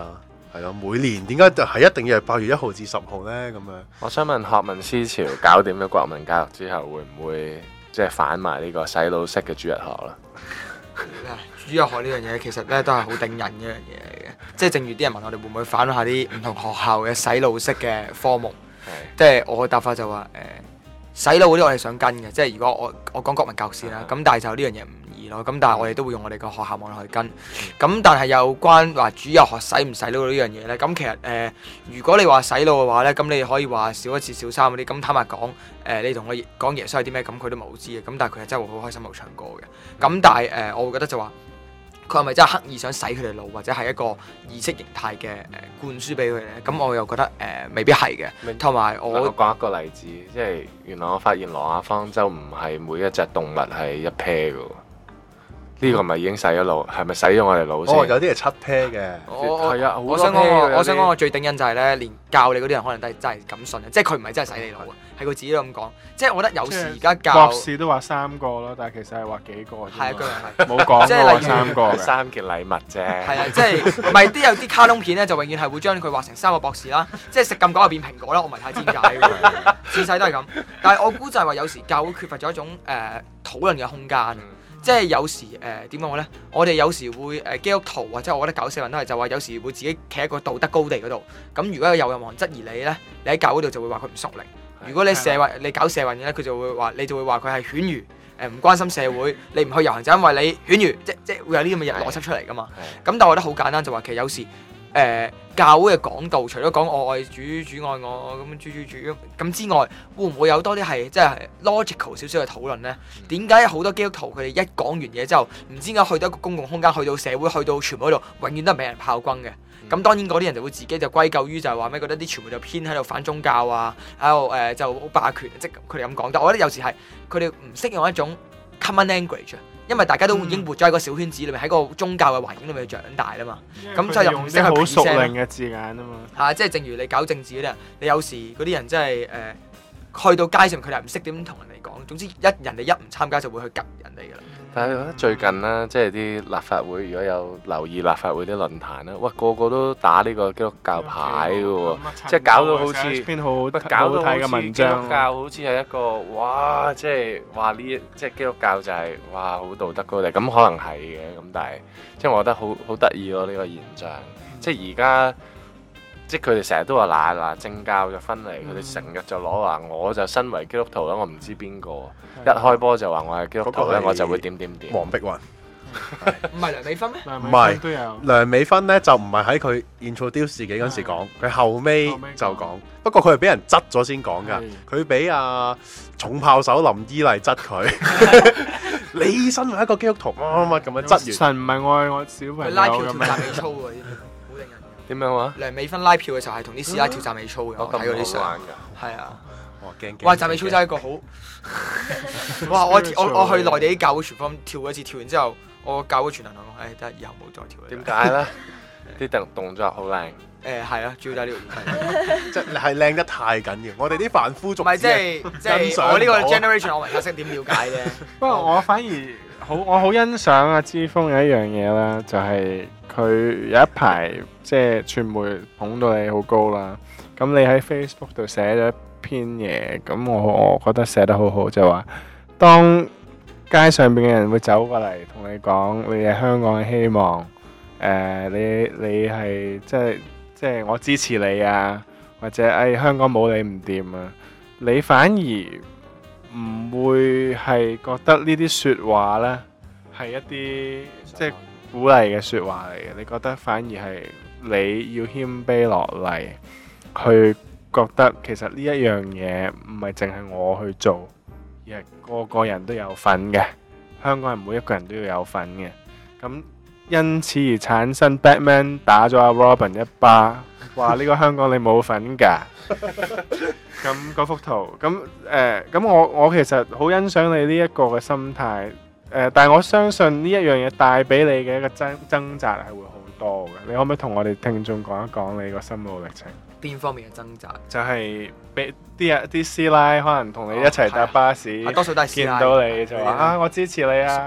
係咯，每年點解就係一定要係八月一號至十號咧？咁樣我想問學民思潮搞掂咗國民教育之後，會唔會即係反埋呢個洗腦式嘅主日學啦？ 主日學呢樣嘢其實咧都係好頂人嘅一樣嘢嚟嘅，即係正如啲人問我哋會唔會反下啲唔同學校嘅洗腦式嘅科目，即係我嘅答法就話誒、呃、洗腦嗰啲我哋想跟嘅，即係如果我我講國民教育先啦，咁但係就呢樣嘢唔易咯，咁但係我哋都會用我哋個學校網絡去跟，咁但係有關話主日學洗唔洗腦呢樣嘢咧，咁其實誒、呃、如果你話洗腦嘅話咧，咁你可以話小一至小三嗰啲，咁坦白講。誒、呃，你同我講耶穌係啲咩？咁佢都冇知嘅。咁但係佢係真係會好開心，冇唱歌嘅。咁但係誒、呃，我會覺得就話佢係咪真係刻意想洗佢哋腦，或者係一個意識形態嘅誒灌輸俾佢哋咧？咁我又覺得誒、呃、未必係嘅。同埋我我講一個例子，即係原來我發現挪亞方舟唔係每一隻動物係一 pair 嘅喎。呢個咪已經洗咗腦，係咪洗咗我哋腦先？ 哦，有啲係七 pair 嘅。 我係啊，好多我想講 pair 我嘅我想講我最頂癮就係咧，連教你嗰啲人可能都係真係咁信嘅，即係佢唔係真係洗你腦啊，係佢自己都咁講。即係我覺得有時而家教博士都話三個咯，但係其實係話幾個啫嘛。 係啊，佢係冇講即係例如過三個嘅。 三件禮物啫。 係啊，即係唔係啲有啲卡通片咧，就永遠係會將佢畫成三個博士啦，即係食禁果就變蘋果啦，我唔係太知點解嘅，自細都係咁。但係我估就係話有時教會缺乏咗一種誒討論嘅空間。即係有時誒點講咧？我哋有時會誒、呃、基督徒或者我覺得搞社運都係就話有時會自己企喺個道德高地嗰度。咁如果有任何人質疑你咧，你喺教會度就會話佢唔屬靈。如果你社運你搞社運嘅咧，佢就會話你就會話佢係犬儒，誒唔關心社會，你唔去遊行就因為你犬儒，即即會有呢啲咁嘅嘢邏輯出嚟噶嘛。咁但係我覺得好簡單，就話其實有時。誒、呃、教會嘅講道，除咗講我愛主，主愛我咁主主主咁之外，會唔會有多啲係即係 logical 少少嘅討論呢？點解好多基督徒佢哋一講完嘢之後，唔知點解去到一個公共空間，去到社會，去到傳媒度，永遠都係俾人炮轟嘅？咁當然嗰啲人就會自己就歸咎於就係話咩，覺得啲傳媒就偏喺度反宗教啊，喺度誒就好霸權，即係佢哋咁講。但我覺得有時係佢哋唔識用一種 common language。因為大家都已經活咗喺個小圈子裏面，喺個宗教嘅環境裏面長大啦嘛，咁所以就唔識去好 present 熟練嘅字眼啊嘛。 嚇，即係正如你搞政治嗰啲人，你有時嗰啲人真係誒、呃，去到街上佢哋唔識點同人哋講，總之一人哋一唔參加就會去及人哋噶啦。 但係我覺得最近啦，即係啲立法會，如果有留意立法會啲論壇咧，哇個個都打呢個基督教牌嘅喎，即係搞到好似一篇好搞好到好睇嘅文似基督章。 教好似係一個哇，即係話呢，即係基督教就係哇好道德高地，咁可能係嘅，咁但係即係我覺得好好得意咯呢個現象，即係而家。即係佢哋成日都話嗱嗱政教就分離，佢哋成日就攞話我就身為基督徒啦，我唔知邊個一開波就話我係基督徒咧，我就會點點點。 黃碧雲唔係梁美芬咩？ 唔係都有。 梁美芬咧就唔係喺佢 introduce 自己嗰陣時講，佢後尾就講。不過佢係俾人質咗先講㗎，佢俾阿重炮手林依麗質佢。你身為一個基督徒乜乜乜咁樣質完。 神唔係愛我小朋友佢拉票跳咁樣。 讚美操喎，好令人。 點樣話？ 梁美芬拉票嘅時候係同啲師奶跳讚美操嘅，我睇嗰啲相。 玩㗎。 係啊。 哇驚驚！ 哇！讚美操真係一個好。哇！我我我去內地啲教會傳福音跳一次，跳完之後，我教會傳人同我講：誒得以後冇再跳啦。 點解咧？啲動動作好靚。 誒係啊，主要都係呢個原因。 即係係靚得太緊要，我哋啲凡夫俗唔係即係即係我呢個 generation，我唔太識點了解啫。 不過我反而好，我好欣賞阿之鋒有一樣嘢啦，就係佢有一排即係傳媒捧到你好高啦。咁你喺 Facebook 度寫咗一篇嘢，咁我我覺得寫得好好，就話當街上邊嘅人會走過嚟同你講，你係香港嘅希望，誒你你係即係即係我支持你啊，或者誒香港冇你唔掂啊，你反而唔會係覺得呢啲説話呢係一啲即係鼓勵嘅説話嚟嘅，你覺得反而係你要謙卑落嚟，去覺得其實呢一樣嘢唔係淨係我去做，而係個個人都有份嘅，香港人每一個人都要有份嘅。咁因此而產生 Batman 打咗阿 Robin 一巴，話呢個香港你冇份㗎。咁嗰幅圖，咁誒，咁我我其實好欣賞你呢一個嘅心態，誒，但係我相信呢一樣嘢帶俾你嘅一個掙掙扎係會好多嘅。你可唔可以同我哋聽眾講一講你個心路歷程？ 邊方面嘅掙扎？ 就係俾啲人啲師奶可能同你一齊搭巴士， 多數都係師奶見到你就話啊，我支持你啊，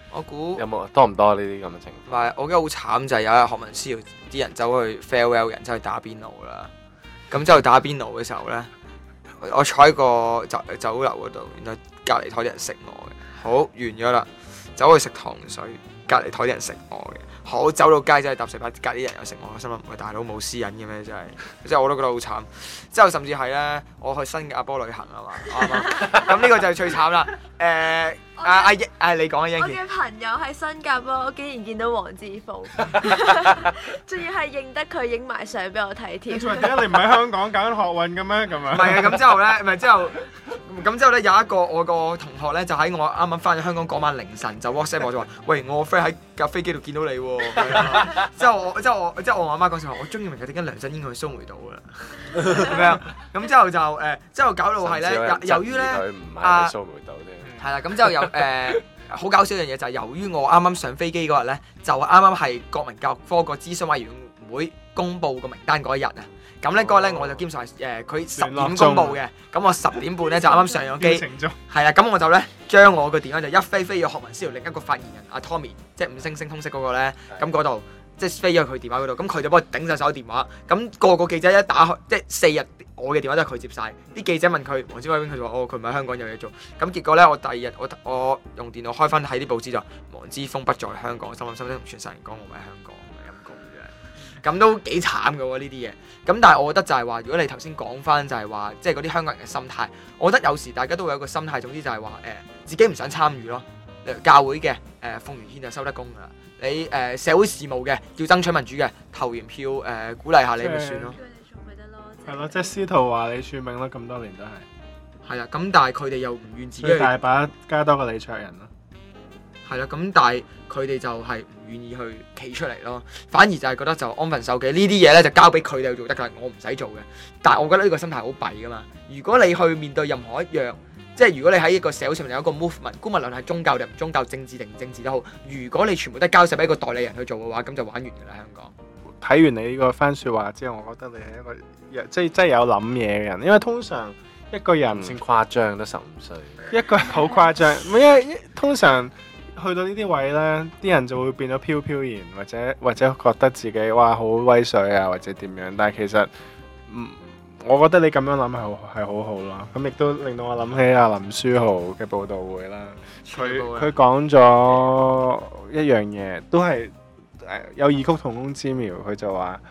我估有冇多唔多呢啲咁嘅情唔係，我覺得好慘就係有一日學文思耀啲人走去 farewell 人走去打邊爐啦。咁之後打邊爐嘅時候咧，我坐喺個酒酒樓嗰度，然後隔離台啲人食我嘅，好完咗啦，走去食糖水，隔離台啲人食我嘅。好走到街真係搭食牌，隔啲人又食我，我心諗唔係大佬冇私隱嘅咩？真係，即係我都覺得好慘。之後甚至係咧，我去新加坡旅行啊嘛，啱啱？咁呢個就係最慘啦。誒阿阿英，誒你講啊，英我傑。 嘅朋友喺新加坡，我竟然見到黃之鋒，仲要係認得佢影埋相俾我睇添。 點解你唔喺香港搞緊學運嘅咩？咁樣唔係啊，咁之後咧，唔係之後，咁之後咧有一個我個同學咧，就喺我啱啱翻咗香港嗰晚凌晨就 WhatsApp 我就話：喂，我 friend 喺架飛機度見到你喎。之後我之後我之後我阿媽嗰時候，我終於明白點解梁振英去蘇梅島啦。咁樣，咁之後就誒，之後搞到係咧，由由於咧佢唔係喺蘇梅島啫。 係啦，咁之後有誒好搞笑一樣嘢就係由於我啱啱上飛機嗰日咧，就啱啱係國民教育科個諮詢委員會公佈個名單嗰一日啊。咁咧嗰日咧我就兼上誒佢十點公佈嘅，咁我十點半咧就啱啱上咗機，係啦，咁我就咧將我個電話就一飛飛咗學文思耀另一個發言人阿 Tommy，即係五星星通識嗰個咧，咁嗰度即係飛咗佢電話嗰度，咁佢就幫我頂晒手電話，咁個個記者一打開，即係四日我嘅電話都係佢接晒。啲記者問佢黃之鋒佢就話哦佢唔喺香港有嘢做，咁結果咧我第二日我我用電腦開翻睇啲報紙就黃之鋒不在香港，心諗心諗同全世人講我唔喺香港。咁都幾慘嘅喎呢啲嘢，咁但係我覺得就係話，如果你頭先講翻就係話，即係嗰啲香港人嘅心態，我覺得有時大家都會有個心態，總之就係話誒自己唔想參與咯。例如教會嘅誒奉完獻就收得工㗎啦，你誒、呃、社會事務嘅要爭取民主嘅投完票誒、呃、鼓勵下你咪算咯。 係咯，即係司徒華李柱銘啦，咁多年都係。 係啦，咁但係佢哋又唔願自己佢大把加多個李卓人咯。 係啦，咁但係佢哋就係唔願意去企出嚟咯，反而就係覺得就安分守己呢啲嘢咧就交俾佢哋去做得㗎，我唔使做嘅。但係我覺得呢個心態好弊㗎嘛。如果你去面對任何一樣，即係如果你喺一個社會上面有一個 movement，無論係宗教定唔宗教、政治定唔政治都好，如果你全部都係交晒俾一個代理人去做嘅話，咁就玩完㗎啦香港。 睇完你呢個番説話之後，我覺得你係一個即係真係有諗嘢嘅人，因為通常一個人先誇張都十五歲， 一個人好誇張，因為通常。去到呢啲位呢，啲人就會變咗飄飄然，或者或者覺得自己哇好威水啊，或者點樣。但係其實，嗯，我覺得你咁樣諗係係好好咯。咁亦都令到我諗起阿林書豪嘅報道會啦。佢佢講咗一樣嘢，都係誒有異曲同工之妙。佢就話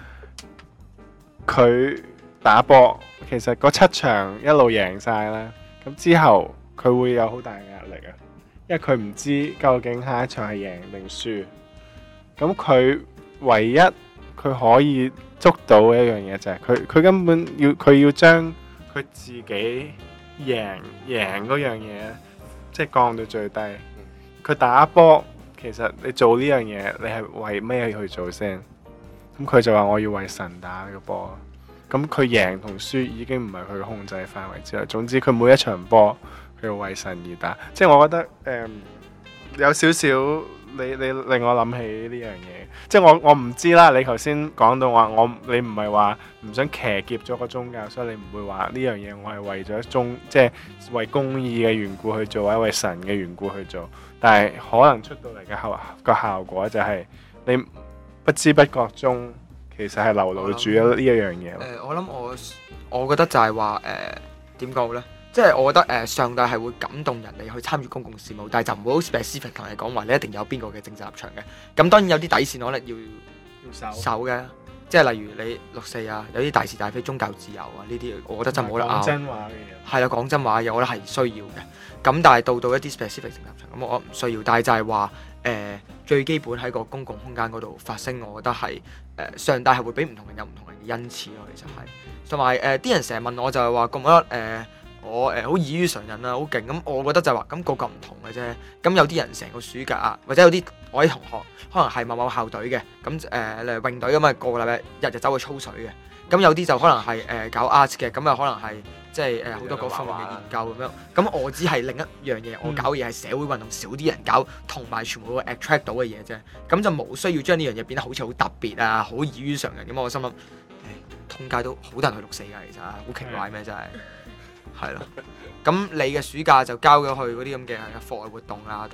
佢打波，其實嗰七場一路贏晒啦。咁之後佢會有好大嘅壓力啊。因為佢唔知究竟下一場係贏定輸，咁佢唯一佢可以捉到嘅一樣嘢就係佢佢根本要佢要將佢自己贏贏嗰樣嘢，即係降到最低。佢打波其實你做呢樣嘢，你係為咩去做先？咁佢就話我要為神打呢個波。咁佢贏同輸已經唔係佢控制範圍之內。總之佢每一場波。佢要為神而打，即係我覺得誒、嗯、有少少你你令我諗起呢樣嘢，即係我我唔知啦。你頭先講到話我你唔係話唔想騎劫咗個宗教，所以你唔會話呢樣嘢我係為咗宗即係為公義嘅緣故去做，或者為神嘅緣故去做。但係可能出到嚟嘅效個效果就係你不知不覺中其實係流露住咗呢一樣嘢。誒、 呃，我諗我我覺得就係話誒點講咧？即係我覺得誒、呃、上帝係會感動人哋去參與公共事務，但係就唔會好 specific 同你講話你一定有邊個嘅政治立場嘅。咁當然有啲底線可能要要守守嘅，即係例如你六四啊，有啲大是大非宗教自由啊呢啲，我覺得真係冇得拗。 講真話嘅嘢係啦，講真話嘅嘢，我覺得係需要嘅。咁但係到到一啲 specific 政治立場，咁我覺得唔需要。但係就係話誒最基本喺個公共空間嗰度發聲，我覺得係誒、呃、上帝係會俾唔同人有唔同人嘅恩賜咯。其實係同埋誒啲人成日問我就係話覺得誒。呃我誒好異於常人啊，好勁咁，我覺得就係話咁個個唔同嘅啫。咁有啲人成個暑假啊，或者有啲我啲同學可能係某某校隊嘅，咁誒例如泳隊咁啊，個個禮拜日日走去操水嘅。咁有啲就可能係誒、呃、搞 art 嘅，咁啊可能係即係誒好多嗰方面嘅研究咁樣。咁我只係另一樣嘢，我搞嘢係社會運動，少啲人搞，同埋全部會 attract 到嘅嘢啫。咁就冇需要將呢樣嘢變得好似好特別啊，好異於常人咁。我心諗誒，通街都好多人去六四㗎，其實好奇怪咩真係。係咯，咁你嘅暑假就交咗去嗰啲咁嘅課外活動啦度，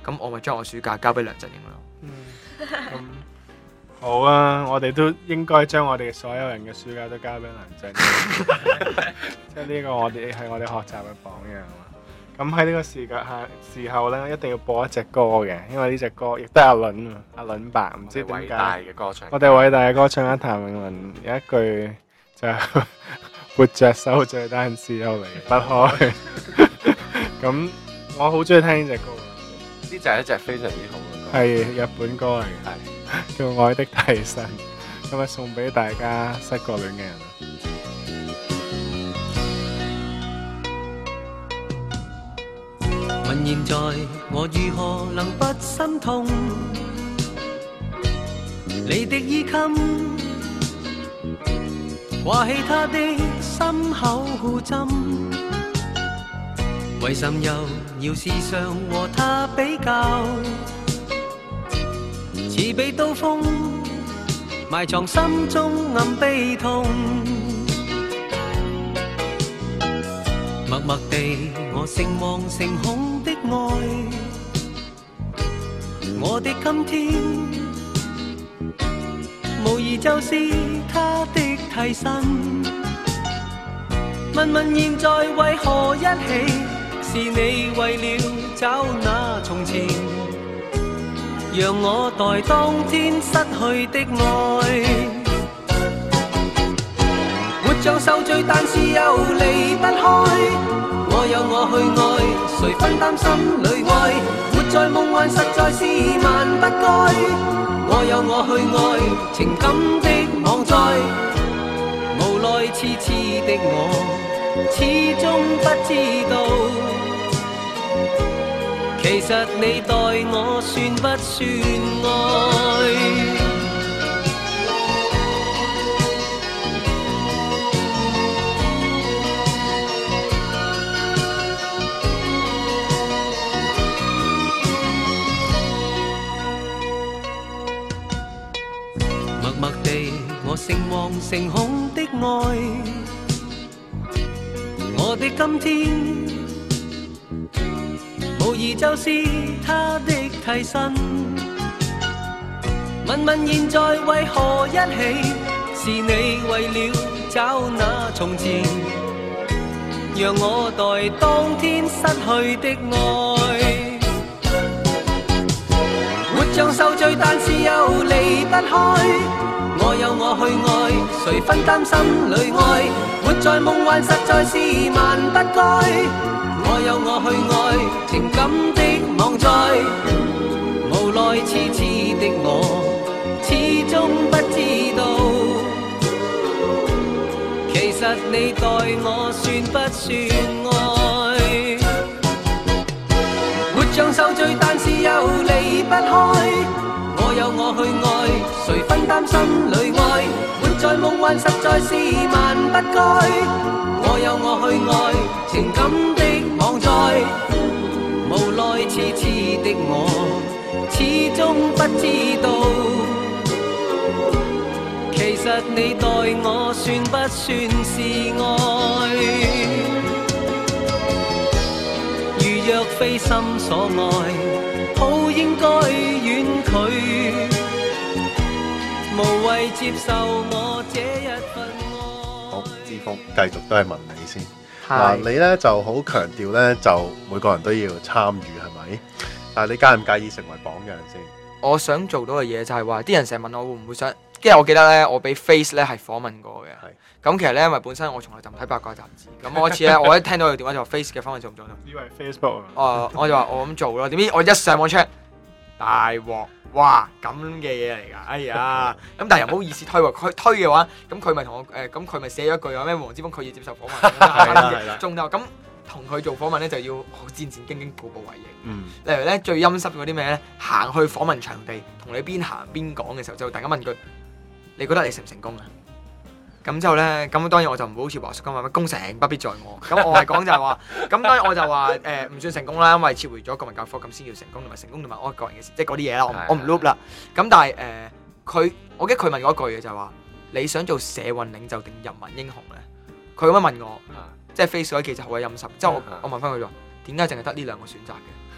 咁我咪將我暑假交俾梁振英咯。 咁好啊！我哋都應該將我哋所有人嘅暑假都交俾梁振英，即係呢個我哋係我哋學習嘅榜樣啊！咁喺呢個時間下時候咧，一定要播一隻歌嘅，因為呢隻歌亦都係阿倫啊，阿倫伯唔知點偉大解。 嘅歌唱， 我哋偉大嘅歌唱家譚詠麟有一句就係活着手最單是又離不開。咁我好中意聽呢隻歌， 呢就係一隻非常之好嘅歌。 係日本歌嚟嘅，叫《愛的替身》，咁啊送俾大家失過戀嘅人啊！ 問現在我如何能不心痛？你的衣襟掛起他的心口針，為什又要時常和他比較？似被刀鋒埋藏心中暗悲痛，默默地我誠惶誠恐的愛，我的今天無疑就是他的替身。問問現在為何一起？是你為了找那從前，讓我待當天失去的愛。活像受罪，但是又離不開。我有我去愛，誰分擔心裏愛？活在夢幻實在是萬不該。我有我去愛，情感的網載。無奈痴痴的我，始終不知道，其實你待我算不算愛？默默地我誠惶誠恐的愛，我的今天無疑就是他的替身。問問現在為何一起？是你為了找那從前，讓我待當天失去的愛。活像受罪，但是又離不開。我有我去愛，誰分擔心裏愛？活在夢幻實在是萬不該。我有我去愛，情感的網載。無奈痴痴的我，始終不知道，其實你待我算不算愛？活像受罪，但是又離不開。我有我去愛，誰分擔心裏愛？活在夢幻實在是萬不該。我有我去愛，情感的網載。無奈痴痴的我，始終不知道，其實你待我算不算是愛？如若非心所愛，好應該遠距，無謂接受我這一份愛。 好，志峰繼續都係問你先。嗱，你咧就好強調咧，就每個人都要參與，係咪？但係你介唔介意成為榜樣先？ 我想做到嘅嘢就係話，啲人成日問我會唔會想，因為我記得咧，我俾 Face 咧係訪問過嘅。 係。 咁其實咧，因為本身我從來就唔睇八卦雜誌，咁我一次咧，我一聽到佢電話就話 Face 嘅訪問做唔做到？ 以為 Facebook 啊？ 哦，我就話我咁做咯，點知我一上網 check，大鑊，哇咁嘅嘢嚟㗎，哎呀！咁但係又唔好意思推喎，佢推嘅話，咁佢咪同我誒，咁佢咪寫咗一句話咩？黃之鋒佢要接受訪問， 係啦係啦， 仲有咁同佢做訪問咧，就要好戰戰兢兢、步步為營。 嗯。 例如咧，最陰濕嗰啲咩咧，行去訪問場地，同你邊行邊講嘅時候，就大家問佢：你覺得你成唔成功啊？咁之後咧，咁當然我就唔會好似華叔咁話咩功成不必在我。咁我係講就係話，咁當然我就話誒唔算成功啦，因為撤回咗國民教科咁先叫成功，同埋成功同埋我個人嘅事，即係嗰啲嘢啦，我我唔 loop 啦。咁但係誒佢，我記得佢問我一句嘅就係話：你想做社運領袖定人民英雄咧？佢咁樣問我，即係 Facebook 記者好鬼陰濕。之後我我問翻佢話：點解淨係得呢兩個選擇嘅？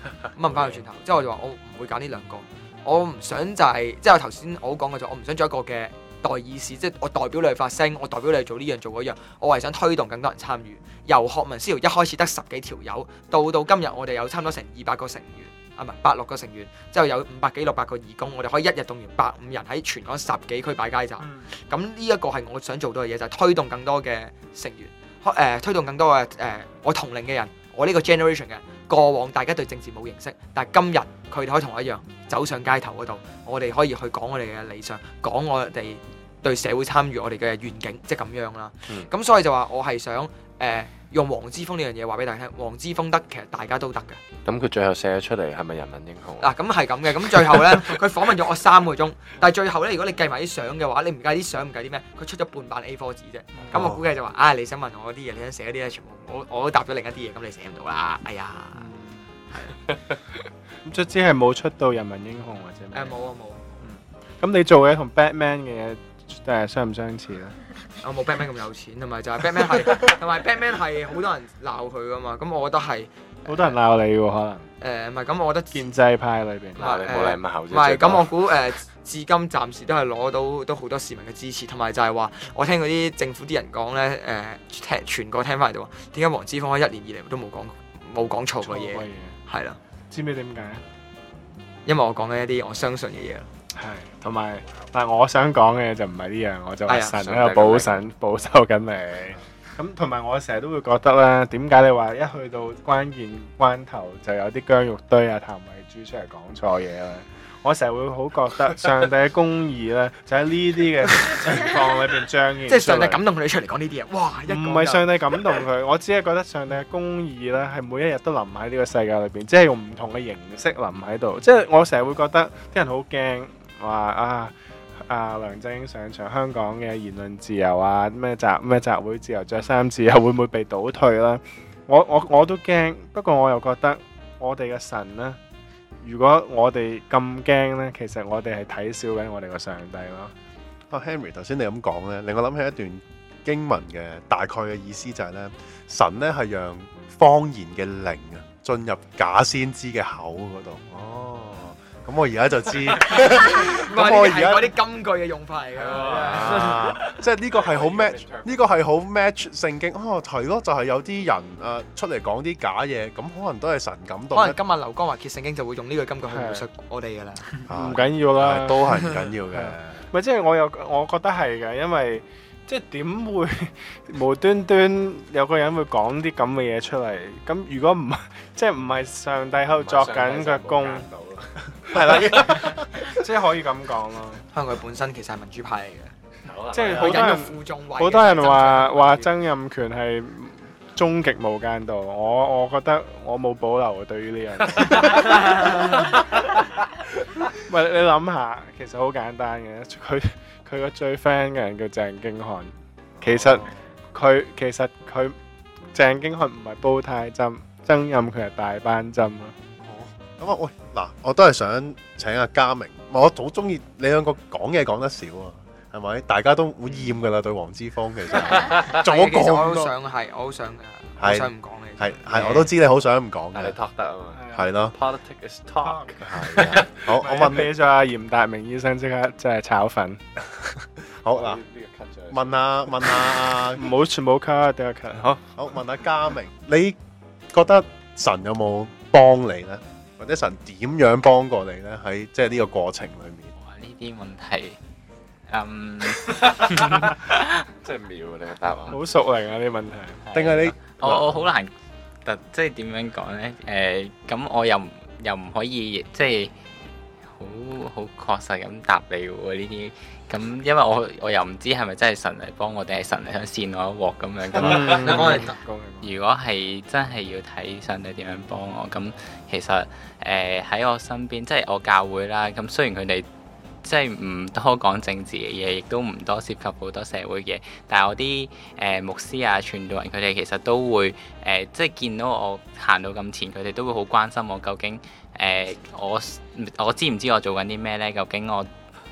咁問翻佢轉頭，之後我就話我唔會揀呢兩個，我唔想就係、即係我頭先我都講過咗，我唔想做一個嘅代議士，即係我代表你去發聲，我代表你去做呢樣做嗰樣，我係想推動更多人參與。由學民思潮一開始得十幾條友，到到今日我哋有差唔多成二百個成員，啊唔係百六個成員，之後有五百幾六百個義工，我哋可以一日動員百五人喺全港十幾區擺街站。咁呢一個係我想做到嘅嘢，就係、推動更多嘅成員，誒、呃、推動更多嘅誒、呃、我同齡嘅人，我呢個 generation 嘅人。過往大家對政治冇認識，但係今日佢哋可以同我一樣走上街頭嗰度，我哋可以去講我哋嘅理想，講我哋對社會參與我哋嘅願景，即係咁樣啦。咁、嗯、所以就話我係想誒、呃、用黃之鋒呢樣嘢話俾大家聽，黃之鋒得，其實大家都得嘅。 咁佢最後寫咗出嚟係咪人民英雄？ 嗱，咁係咁嘅。咁最後咧，佢訪問咗我三個鐘，但係最後咧，如果你計埋啲相嘅話，你唔計啲相，唔計啲咩，佢出咗半版 A 四 紙啫。咁、哦、我估計就話，啊，你想問我啲嘢，你想寫嗰啲咧，全部我我都答咗另一啲嘢，咁你寫唔到啦。哎呀，係。 咁卒之係冇出到人民英雄或者咩？ 誒冇啊冇。 咁、嗯、你做嘅同 Batman 嘅嘢誒相唔相似咧？ 我冇 Batman 咁有錢，同埋就係 Batman 係，同埋 Batman 係好多人鬧佢噶嘛。咁我覺得係好多人鬧你喎，可能。 誒唔係咁，我覺得建制派裏邊鬧你冇禮貌啫。 唔係咁，我估誒至今暫時都係攞到都好多市民嘅支持，同埋就係話我聽嗰啲政府啲人講咧誒聽全個聽翻嚟就話，點解黃之鋒可以一年以嚟都冇講冇講錯過嘢？係啦， 知唔知點解？ 因為我講緊一啲我相信嘅嘢。 係，同埋，但係我想講嘅就唔係呢樣，我就話神喺度保神保守緊你。咁同埋我成日都會覺得咧，點解你話一去到關鍵關頭就有啲姜肉堆啊、譚慧珠出嚟講錯嘢咧？我成日會好覺得上帝嘅公義咧，就喺呢啲嘅情況裏邊彰顯。 即係上帝感動佢哋出嚟講呢啲嘢，哇！ 唔係上帝感動佢，我只係覺得上帝嘅公義咧係每一日都臨喺呢個世界裏邊，即係用唔同嘅形式臨喺度。即係我成日會覺得啲人好驚。話啊啊梁振英上場，香港嘅言論自由啊，咩集咩集會自由、着衫自由會唔會被倒退啦？我我我都驚，不過我又覺得我哋嘅神呢，如果我哋咁驚呢，其實我哋係睇小緊我哋個上帝咯。 啊 Henry 頭先你咁講呢，令我諗起一段經文嘅大概嘅意思就係呢：神呢係讓謊言嘅靈啊進入假先知嘅口嗰度。哦。咁我而家就知，咁我而家嗰啲金句嘅用法嚟㗎， 即係呢個係好 match，呢個係好 match 聖經。哦，係咯，就係有啲人誒出嚟講啲假嘢，咁可能都係神感動。 可能今日劉江華揭聖經就會用呢個金句去描述我哋㗎啦。 唔緊要啦， 都係唔緊要嘅。 咪即係我又我覺得係嘅，因為即係點會無端端有個人會講啲咁嘅嘢出嚟？咁如果唔即係唔係上帝喺度作緊嘅工？係啦，即係可以咁講咯。 香港本身其實係民主派嚟嘅， 即係好多人負重位， 好多人話話曾蔭權係終極無間道。我我覺得我冇保留對於呢樣嘢。喂，你諗下，其實好簡單嘅。佢佢個最 friend 嘅人叫鄭經翰，其實佢其實佢鄭經翰唔係煲呔針，曾蔭權係大班針咯。 咁啊，喂，嗱，我都係想請阿嘉明，我好中意你兩個講嘢講得少啊，係咪？大家都好厭噶啦，對黃之鋒其實，做其實我好想係，我好想嘅，好想唔講你。 係係，我都知你好想唔講嘅。 你 talk 得啊嘛， 係咯。 Politics is talk。 係。好，我問俾咗阿嚴達明醫生即刻即係炒粉。 好嗱，問下問下， 唔好全部 cut，等下 cut。好， 好問下嘉明，你覺得神有冇幫你咧？或者神點樣幫過你咧？喺即係呢個過程裏面。 哇！呢啲問題，嗯， 真係妙你嘅答案。 好熟嚟啊！呢啲問題。 定係你？ 我我好難特即係點樣講咧？誒，咁我又又唔可以即係好好確實咁答你喎呢啲。咁因為我我又唔知係咪真係神嚟幫我，定係神嚟想扇我一鑊咁樣。咁如果係真係要睇上帝點樣幫我，咁其實誒喺我身邊，即係我教會啦。咁雖然佢哋即係唔多講政治嘅嘢，亦都唔多涉及好多社會嘅，但係我啲誒牧師啊、傳道人，佢哋其實都會誒，即係見到我行到咁前，佢哋都會好關心我究竟誒我我知唔知我做緊啲咩咧？究竟我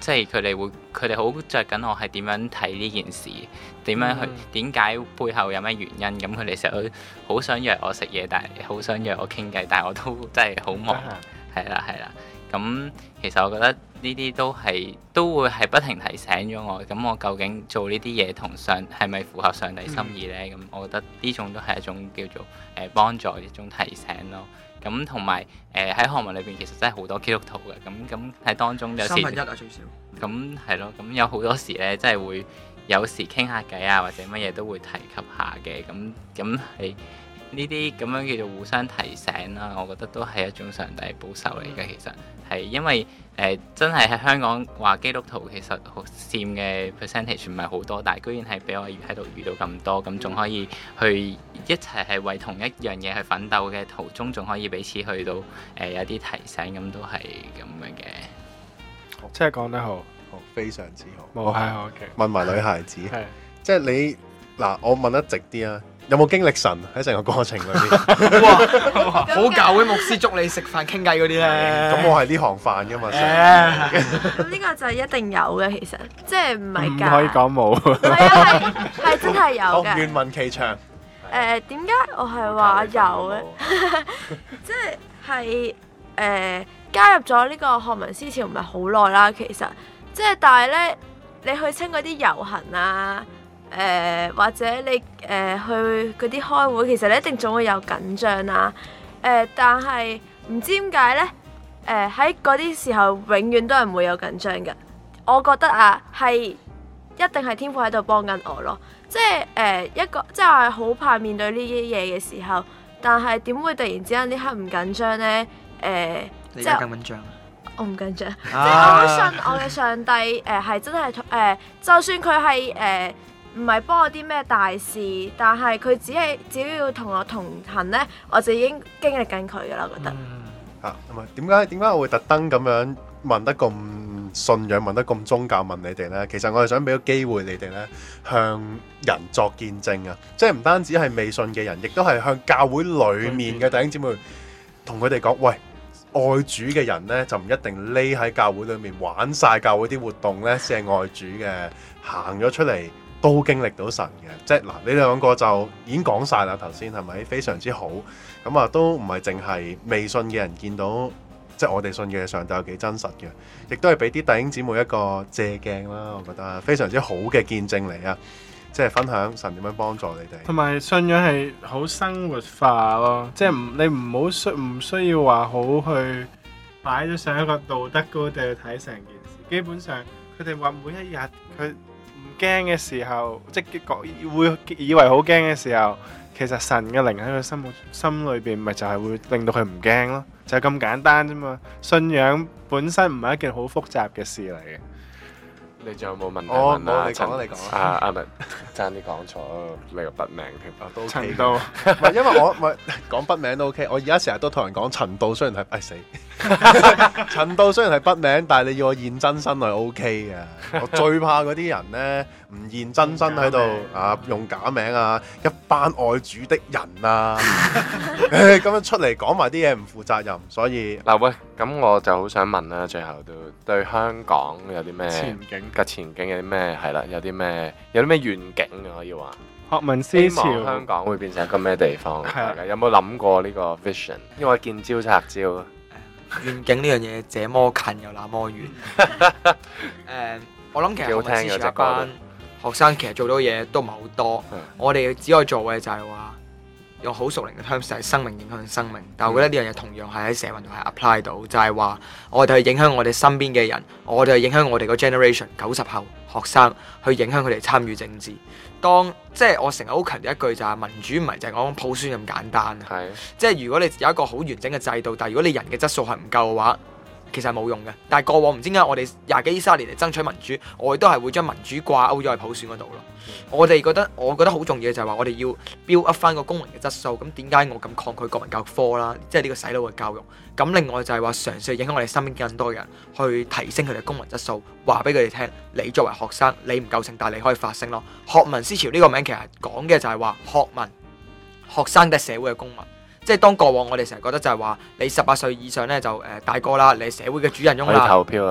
即係佢哋會佢哋好着緊我係點樣睇呢件事，點樣去點解背後有咩原因，咁佢哋成日都好想約我食嘢，但係好想約我傾偈，但係我都真係好忙，係啦係啦。咁其實我覺得呢啲都係都會係不停提醒咗我，咁我究竟做呢啲嘢同上係咪符合上帝心意呢？咁、嗯、我覺得呢種都係一種叫做誒、呃、幫助一種提醒咯。咁同埋誒喺學文裏邊其實真係好多基督徒嘅，咁咁喺當中有時三分一啊最少。 咁係咯，咁有好多時咧，真係會有時傾下偈啊，或者乜嘢都會提及下嘅。咁咁係呢啲咁樣叫做互相提醒啦。我覺得都係一種上帝保守嚟嘅。其實係因為誒、呃、真係喺香港話基督徒其實佔嘅 percentage 唔係好多，但係居然係俾我喺度遇到咁多，咁仲可以去一齊係為同一樣嘢去奮鬥嘅途中，仲可以彼此去到誒、呃、有啲提醒，咁都係咁樣嘅。 真係講得好， 好非常之好。 冇係好嘅。 問埋女孩子， 係即係你嗱，我問得直啲啊，有冇經歷神喺成個過程裏邊？ 哇！好教會牧師捉你食飯傾偈嗰啲咧， 咁我係呢行飯噶嘛。 咁呢個就一定有嘅，其實即係唔係假。 唔可以講冇。 係啊，係係真係有好， 嘅。 願聞其詳。 誒點解我係話有咧？即係係誒加入咗呢個學民思潮唔係好耐啦，其實即係但係咧，你去親嗰啲遊行啊，誒、呃、或者你誒、呃、去嗰啲開會，其實你一定總會有緊張啦。誒、呃，但係唔知點解咧？誒喺嗰啲時候，永遠都係唔會有緊張嘅。我覺得啊，係一定係天父喺度幫緊我咯。即係誒、呃、一個，即係好怕面對呢啲嘢嘅時候，但係點會突然之間呢刻唔緊張咧？誒、呃， 你而家緊唔緊張啊？ 我唔緊張， 啊、 即係我好信我嘅上帝誒，係、呃、真係誒、呃，就算佢係誒唔係幫我啲咩大事，但係佢只係只要同我同行咧，我就已經經歷緊佢噶啦，我覺得。 嗯、 啊，咁啊，點解點解我會特登咁樣問得咁信仰，問得咁宗教問你哋咧？其實我係想俾個機會你哋咧，向人作見證啊！即係唔單止係未信嘅人，亦都係向教會裡面嘅弟兄姊妹同佢哋講，喂。愛主嘅人呢，就唔一定匿喺教會裏面玩晒教會啲活動呢，先係愛主嘅。行咗出嚟都經歷到神嘅，即係嗱，你哋兩個就已經講晒啦。頭先係咪非常之好？咁啊，都唔係淨係未信嘅人見到，即係我哋信嘅上帝有幾真實嘅，亦都係俾啲弟兄姊妹一個借鏡啦。我覺得非常之好嘅見證嚟啊！即係分享神點樣幫助你哋， 同埋信仰係好生活化咯，即係唔你唔好需唔需要話好去擺咗上一個道德高地去睇成件事。基本上佢哋話每一日佢唔驚嘅時候，即係會以為好驚嘅時候，其實神嘅靈喺佢心目心裏邊，咪就係會令到佢唔驚咯，就係咁簡單啫嘛。信仰本身唔係一件好複雜嘅事嚟嘅。 你仲有冇問題我問啊？ 你講啊，你講啊啊咪爭啲講錯你個筆名添啊， 都 OK 陳道唔係因為我唔係講筆名都 OK。我而家成日都同人講陳道，雖然係唉死，陳道雖然係筆名，但係你要我現真身係 OK 嘅。我最怕嗰啲人咧唔現真身喺度啊，用假名啊，一班愛主的人啊，誒咁樣出嚟講埋啲嘢唔負責任，所以嗱喂，咁我就好想問啦，最後都對香港有啲咩前景嘅前景有啲咩係啦，有啲咩有啲咩願景啊可以話？ 學民思希望香潮， 港會變成一個咩地方？ 係啊大家有冇諗過呢個 vision？因為我見招拆招。 願景呢樣嘢這麼近又那麼遠。誒，我諗其實幾好聽嘅學民思潮一隻歌班學生其實做到嘢都唔係好多， 嗯我哋只可以做嘅就係話用好熟齡嘅 terms 就係生命影響生命。但係我覺得呢樣嘢同樣係喺社運度係 apply 到，就係話我哋去影響我哋身邊嘅人，我哋去影響我哋個 generation 九十後學生，去影響佢哋參與政治。當即係我成日好強調一句就係民主唔係就係講普選咁簡單。 係即係如果你有一個好完整嘅制度，但係如果你人嘅質素係唔夠嘅話，其實係冇用嘅。但係過往唔知點解我哋廿幾三十年嚟爭取民主，我哋都係會將民主掛鈎咗喺普選嗰度咯。我哋覺得我覺得好重要嘅就係話我哋要 build up 翻個公民嘅質素。咁點解我咁抗拒國民教育科啦？即係呢個洗腦嘅教育。咁另外就係話嘗試影響我哋身邊更多人，去提升佢哋嘅公民質素，話俾佢哋聽，你作為學生你唔夠稱，但係你可以發聲咯。學民思潮呢個名其實講嘅就係話學民學生都係社會嘅公民。即係當過往我哋成日覺得就係話你十八歲以上咧就誒、呃、大個啦，你係社會嘅主人翁可以啦。 投票啦。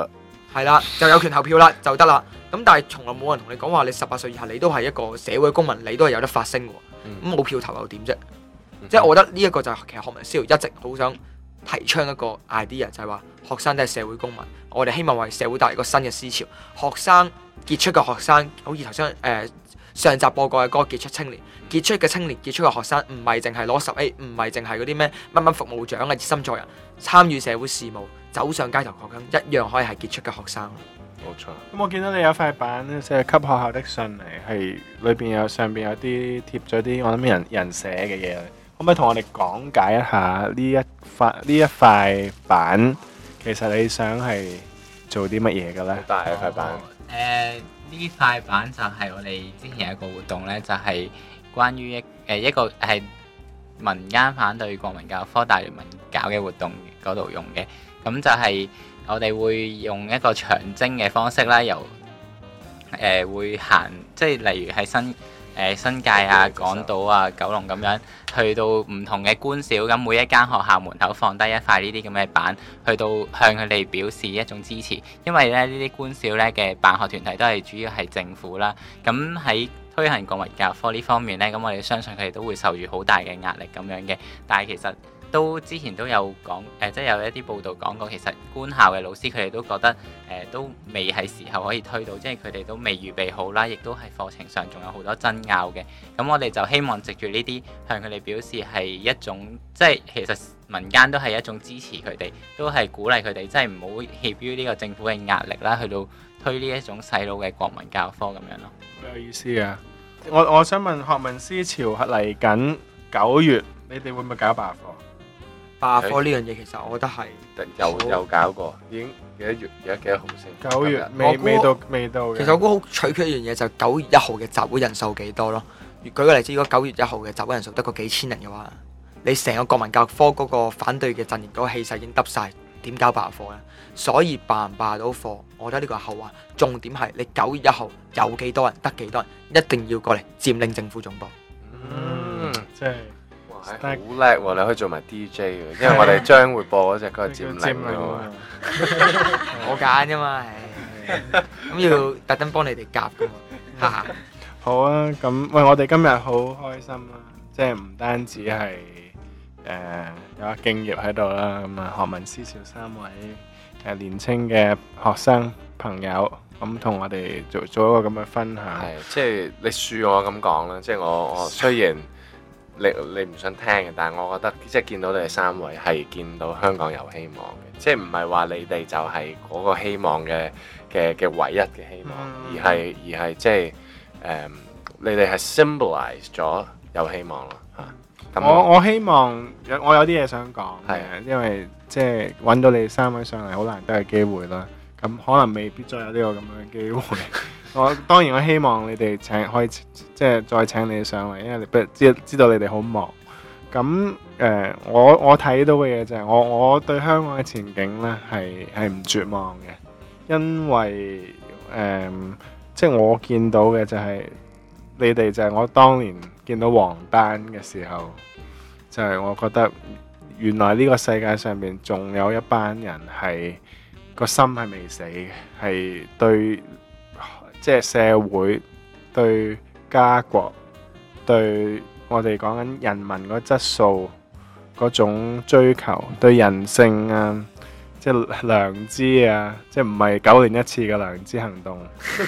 係啦，就有權投票啦，就得啦。咁但係從來冇人同你講話，你十八歲以下你都係一個社會公民，你都係有得發聲喎。咁冇、嗯、票投又點啫？嗯、即係我覺得呢一個就係其實學民思潮一直好想提倡一個 idea， 就係話學生都係社會公民，我哋希望為社會帶嚟一個新嘅思潮。學生傑出嘅學生，好似頭先誒上集播過嘅嗰個傑出青年，傑出嘅青年，傑出嘅學生，唔係淨係攞十 A， 唔係淨係嗰啲咩乜乜服務獎啊，熱心助人，參與社會事務，走上街頭抗爭，一樣可以係傑出嘅學生。 冇錯。 咁我見到你有塊板咧，寫給學校的信嚟，係裏邊有上邊有啲貼咗啲我諗人人寫嘅嘢，可唔可以同我哋講解一下呢一塊呢一塊板？其實你想係做啲乜嘢嘅咧？ 好大一塊板。 誒呢塊板就係我哋之前有一個活動咧，就係、是、關於一誒一個係民間反對國民教育科大聯盟搞嘅活動嗰度用嘅，咁就係、是。我哋會用一個長征嘅方式啦，由誒、呃、會行，即係例如喺新誒、呃、新界啊、港島啊、九龍咁樣，去到唔同嘅官小，咁每一間學校門口放低一塊呢啲咁嘅板，去到向佢哋表示一種支持。因為咧呢啲官小咧嘅辦學團體都係主要係政府啦，咁喺推行國民教育科呢方面咧，咁我哋相信佢哋都會受住好大嘅壓力咁樣嘅，但係其實。都之前都有講，誒、呃、即係有一啲報道講過，其實官校嘅老師佢哋都覺得，誒、呃、都未係時候可以推到，即係佢哋都未預備好啦，亦都係課程上仲有好多爭拗嘅。咁我哋就希望藉住呢啲向佢哋表示係一種，即係其實民間都係一種支持佢哋，都係鼓勵佢哋，即係唔好怯於呢個政府嘅壓力啦，去到推呢一種洗腦嘅國民教育科咁樣咯。 好有意思啊！我我想問學民思潮嚟緊九月，你哋會唔會搞罷課？ 罷課呢樣嘢其實我覺得係又又搞過，已經幾多月？而家幾多號先？ 九月未未到未到。 其實我估好取決一樣嘢，就係九月一號嘅集會人數幾多咯。舉個例子，如果九月一號嘅集會人數得個幾千人嘅話，你成個國民教育科嗰個反對嘅陣營嗰個氣勢已經得晒，點搞罷課咧？所以罷唔罷到課，我覺得呢個係後話。重點係你九月一號有幾多人，得幾多人，一定要過嚟佔領政府總部。 嗯，即係。 好叻喎！你可以做埋 D J 嘅，因為我哋將會播嗰隻歌係佔領㗎嘛， 我揀啫嘛，咁要特登幫你哋夾㗎嘛。 好啊，咁喂，我哋今日好開心啦，即係唔單止係誒、呃、有阿敬業喺度啦，咁啊學民思潮三位誒年青嘅學生朋友，咁同我哋做做一個咁嘅分享。 係，即係你恕我咁講啦，即係我我雖然。你你唔想聽嘅，但係我覺得即係見到你哋三位係見到香港有希望嘅，即係唔係話你哋就係嗰個希望嘅嘅嘅唯一嘅希望，嗯、而係而係即係誒、嗯、你哋係 symbolize 咗有希望咯嚇。 我我希望有我有啲嘢想講嘅， 係因為即係揾到你哋三位上嚟好難得嘅機會啦，咁可能未必再有呢個咁樣嘅機會。我當然我希望你哋請可以即係再請你哋上嚟，因為你不知知道你哋好忙。咁誒、呃，我我睇到嘅嘢就係我我對香港嘅前景咧係係唔絕望嘅，因為誒、呃、即係我見到嘅就係、是、你哋就係我當年見到黃丹嘅時候，就係、是、我覺得原來呢個世界上面仲有一班人係個心係未死嘅，係對。即係社會對家國對我哋講緊人民嗰質素嗰種追求，對人性啊，即係良知啊，即係唔係九年一次嘅良知行動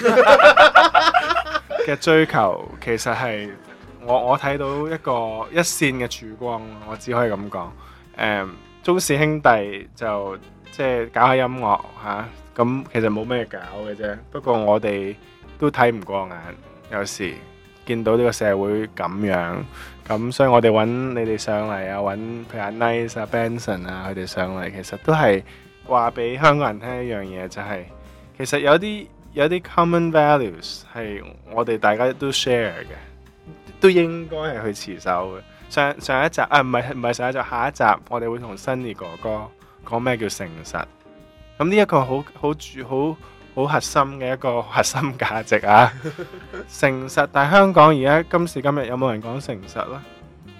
嘅追求，其實係我我睇到一個一線嘅曙光，我只可以咁講。誒，鍾氏兄弟就即係搞下音樂嚇。咁其實冇咩搞嘅啫，不過我哋都睇唔過眼，有時見到呢個社會咁樣，咁所以我哋揾你哋上嚟啊，揾譬如阿 Nice 啊、Benson 啊佢哋上嚟，其實都係話俾香港人聽一樣嘢，就係、是、其實有啲有啲 common values 係我哋大家都 share 嘅，都應該係去持守嘅。上上一集啊，唔係唔係上一集，下一集我哋會同 Sunny 哥哥講咩叫誠實。咁呢一個好好主好好核心嘅一個核心價值啊，誠實。但係香港而家今時今日有冇人講誠實啦？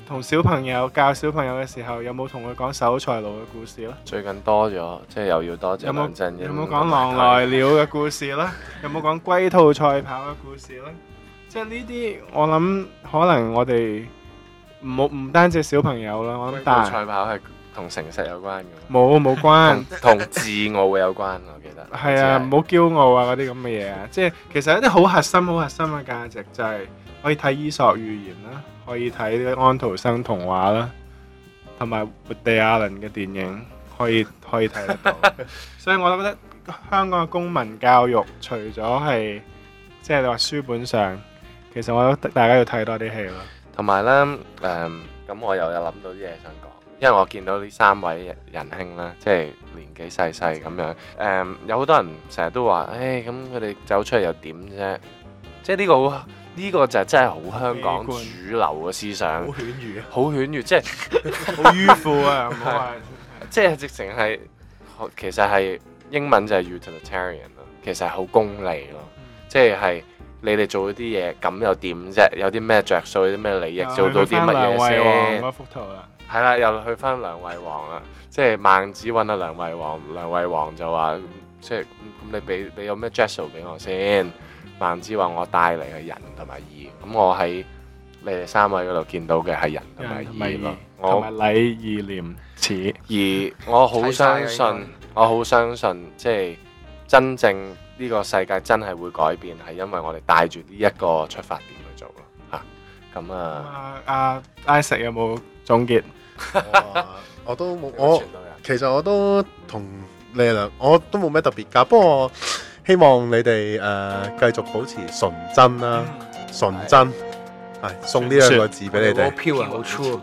同小朋友教小朋友嘅時候，有冇同佢講守財奴嘅故事咧？ 最近多咗，即係又要多謝有冇梁振英有冇講狼來了嘅故事咧？有冇講龜兔賽跑嘅故事咧？即係呢啲，我諗可能我哋唔好唔單止小朋友啦，我諗大賽跑係同誠實有關嘅， 冇冇關， 同自傲有關，我記得。 係啊，唔好驕傲啊嗰啲咁嘅嘢啊，即係其實一啲好核心、好核心嘅價值就係可以睇伊索寓言啦，可以睇呢個安徒生童話啦，同埋活地亞倫嘅電影可以可以睇得到。所以我覺得香港嘅公民教育除咗係即係你話書本上，其實我覺得大家要睇多啲戲咯。 同埋咧，誒、嗯、咁我又有諗到啲嘢想講，因為我見到呢三位仁兄啦，即係年紀細細咁樣，誒、嗯、有好多人成日都話，誒咁佢哋走出嚟又點啫？即係呢個好，呢、呢個就真係好香港主流嘅思想， 好犬儒啊， 好犬儒，即係好迂腐啊！唔好話， 即係直情係，其實係英文就係 utilitarian 咯，其實係好功利咯，即係係。你哋做嗰啲嘢咁又點啫？有啲咩着數？有啲咩利益？做到啲乜嘢先？ 嗰幅圖啦， 係啦，又去翻梁惠王啦，即係孟子揾阿梁惠王，梁惠王就話：即係咁你俾你有咩着數俾我先？孟子話：我帶嚟係仁同埋義。咁我喺你哋三位嗰度見到嘅係仁同埋義咯， 同埋禮義廉恥。 而我好相信，我好相信，即係真正。呢個世界真係會改變，係因為我哋帶住呢一個出發點去做咯嚇。咁啊， 阿 Isaac 有冇總結？ 我都冇，我其實我都同你哋兩，我都冇咩特別㗎。不過希望你哋誒繼續保持純真啦，純真係送呢兩個字俾你哋。 好 pure 好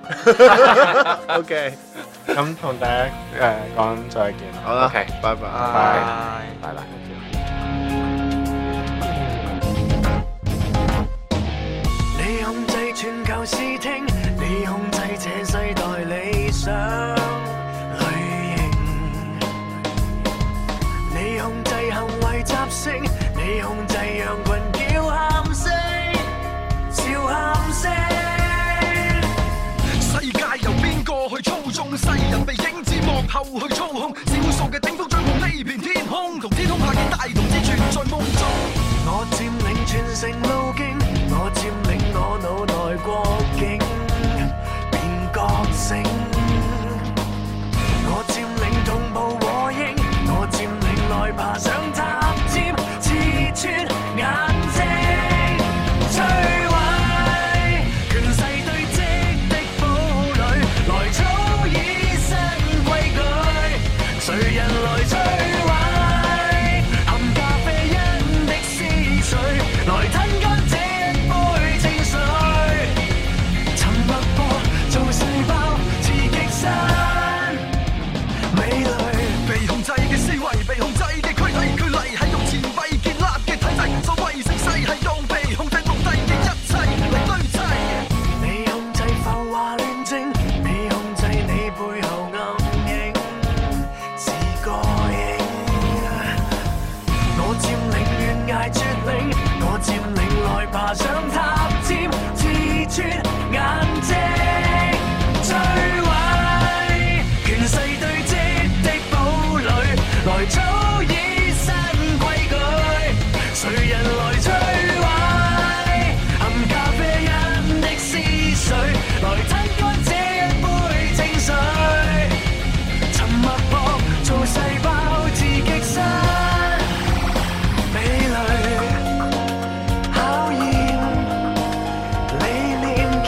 true。 OK， 咁同大家誒講再見。 好啦 ，OK， 拜拜， 拜拜拜。 你控制全球視聽，你控制這世代理想類型，你控制行為習性，你控制羊群叫喊聲，笑喊聲。世界由邊個去操縱？世人被影子幕後去操控，少數嘅頂峰掌控呢片天空，同天空下嘅大同志存在夢中。我佔領全城路徑，我佔領我腦內國境，變覺醒。我佔領同步和應，我佔領來爬上塔尖，刺穿眼睛，摧毀權勢堆積的堡壘，來草擬新規矩，誰人來摧毀？來吞乾這杯清水，沉默過做細胞，刺激新美麗。被控制嘅思維，被控制嘅軀體，距離係用錢幣建立嘅體制，所謂盛世係用被控制奴隸嘅一切嚟堆砌。你控制浮華亂政，你控制你背後暗影，是個影。我佔領懸崖絕嶺。我佔領來爬上塔尖，刺穿眼睛，摧毀權勢堆積的堡壘，來草擬新規矩，誰人來摧毀？含咖啡因的思緒，來吞乾這杯清水，沉默搏做細胞，刺激新美麗。考驗理念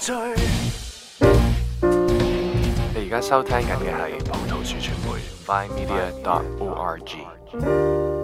醉。 你而家收聽緊嘅係葡萄樹傳媒 Vine Media dot org。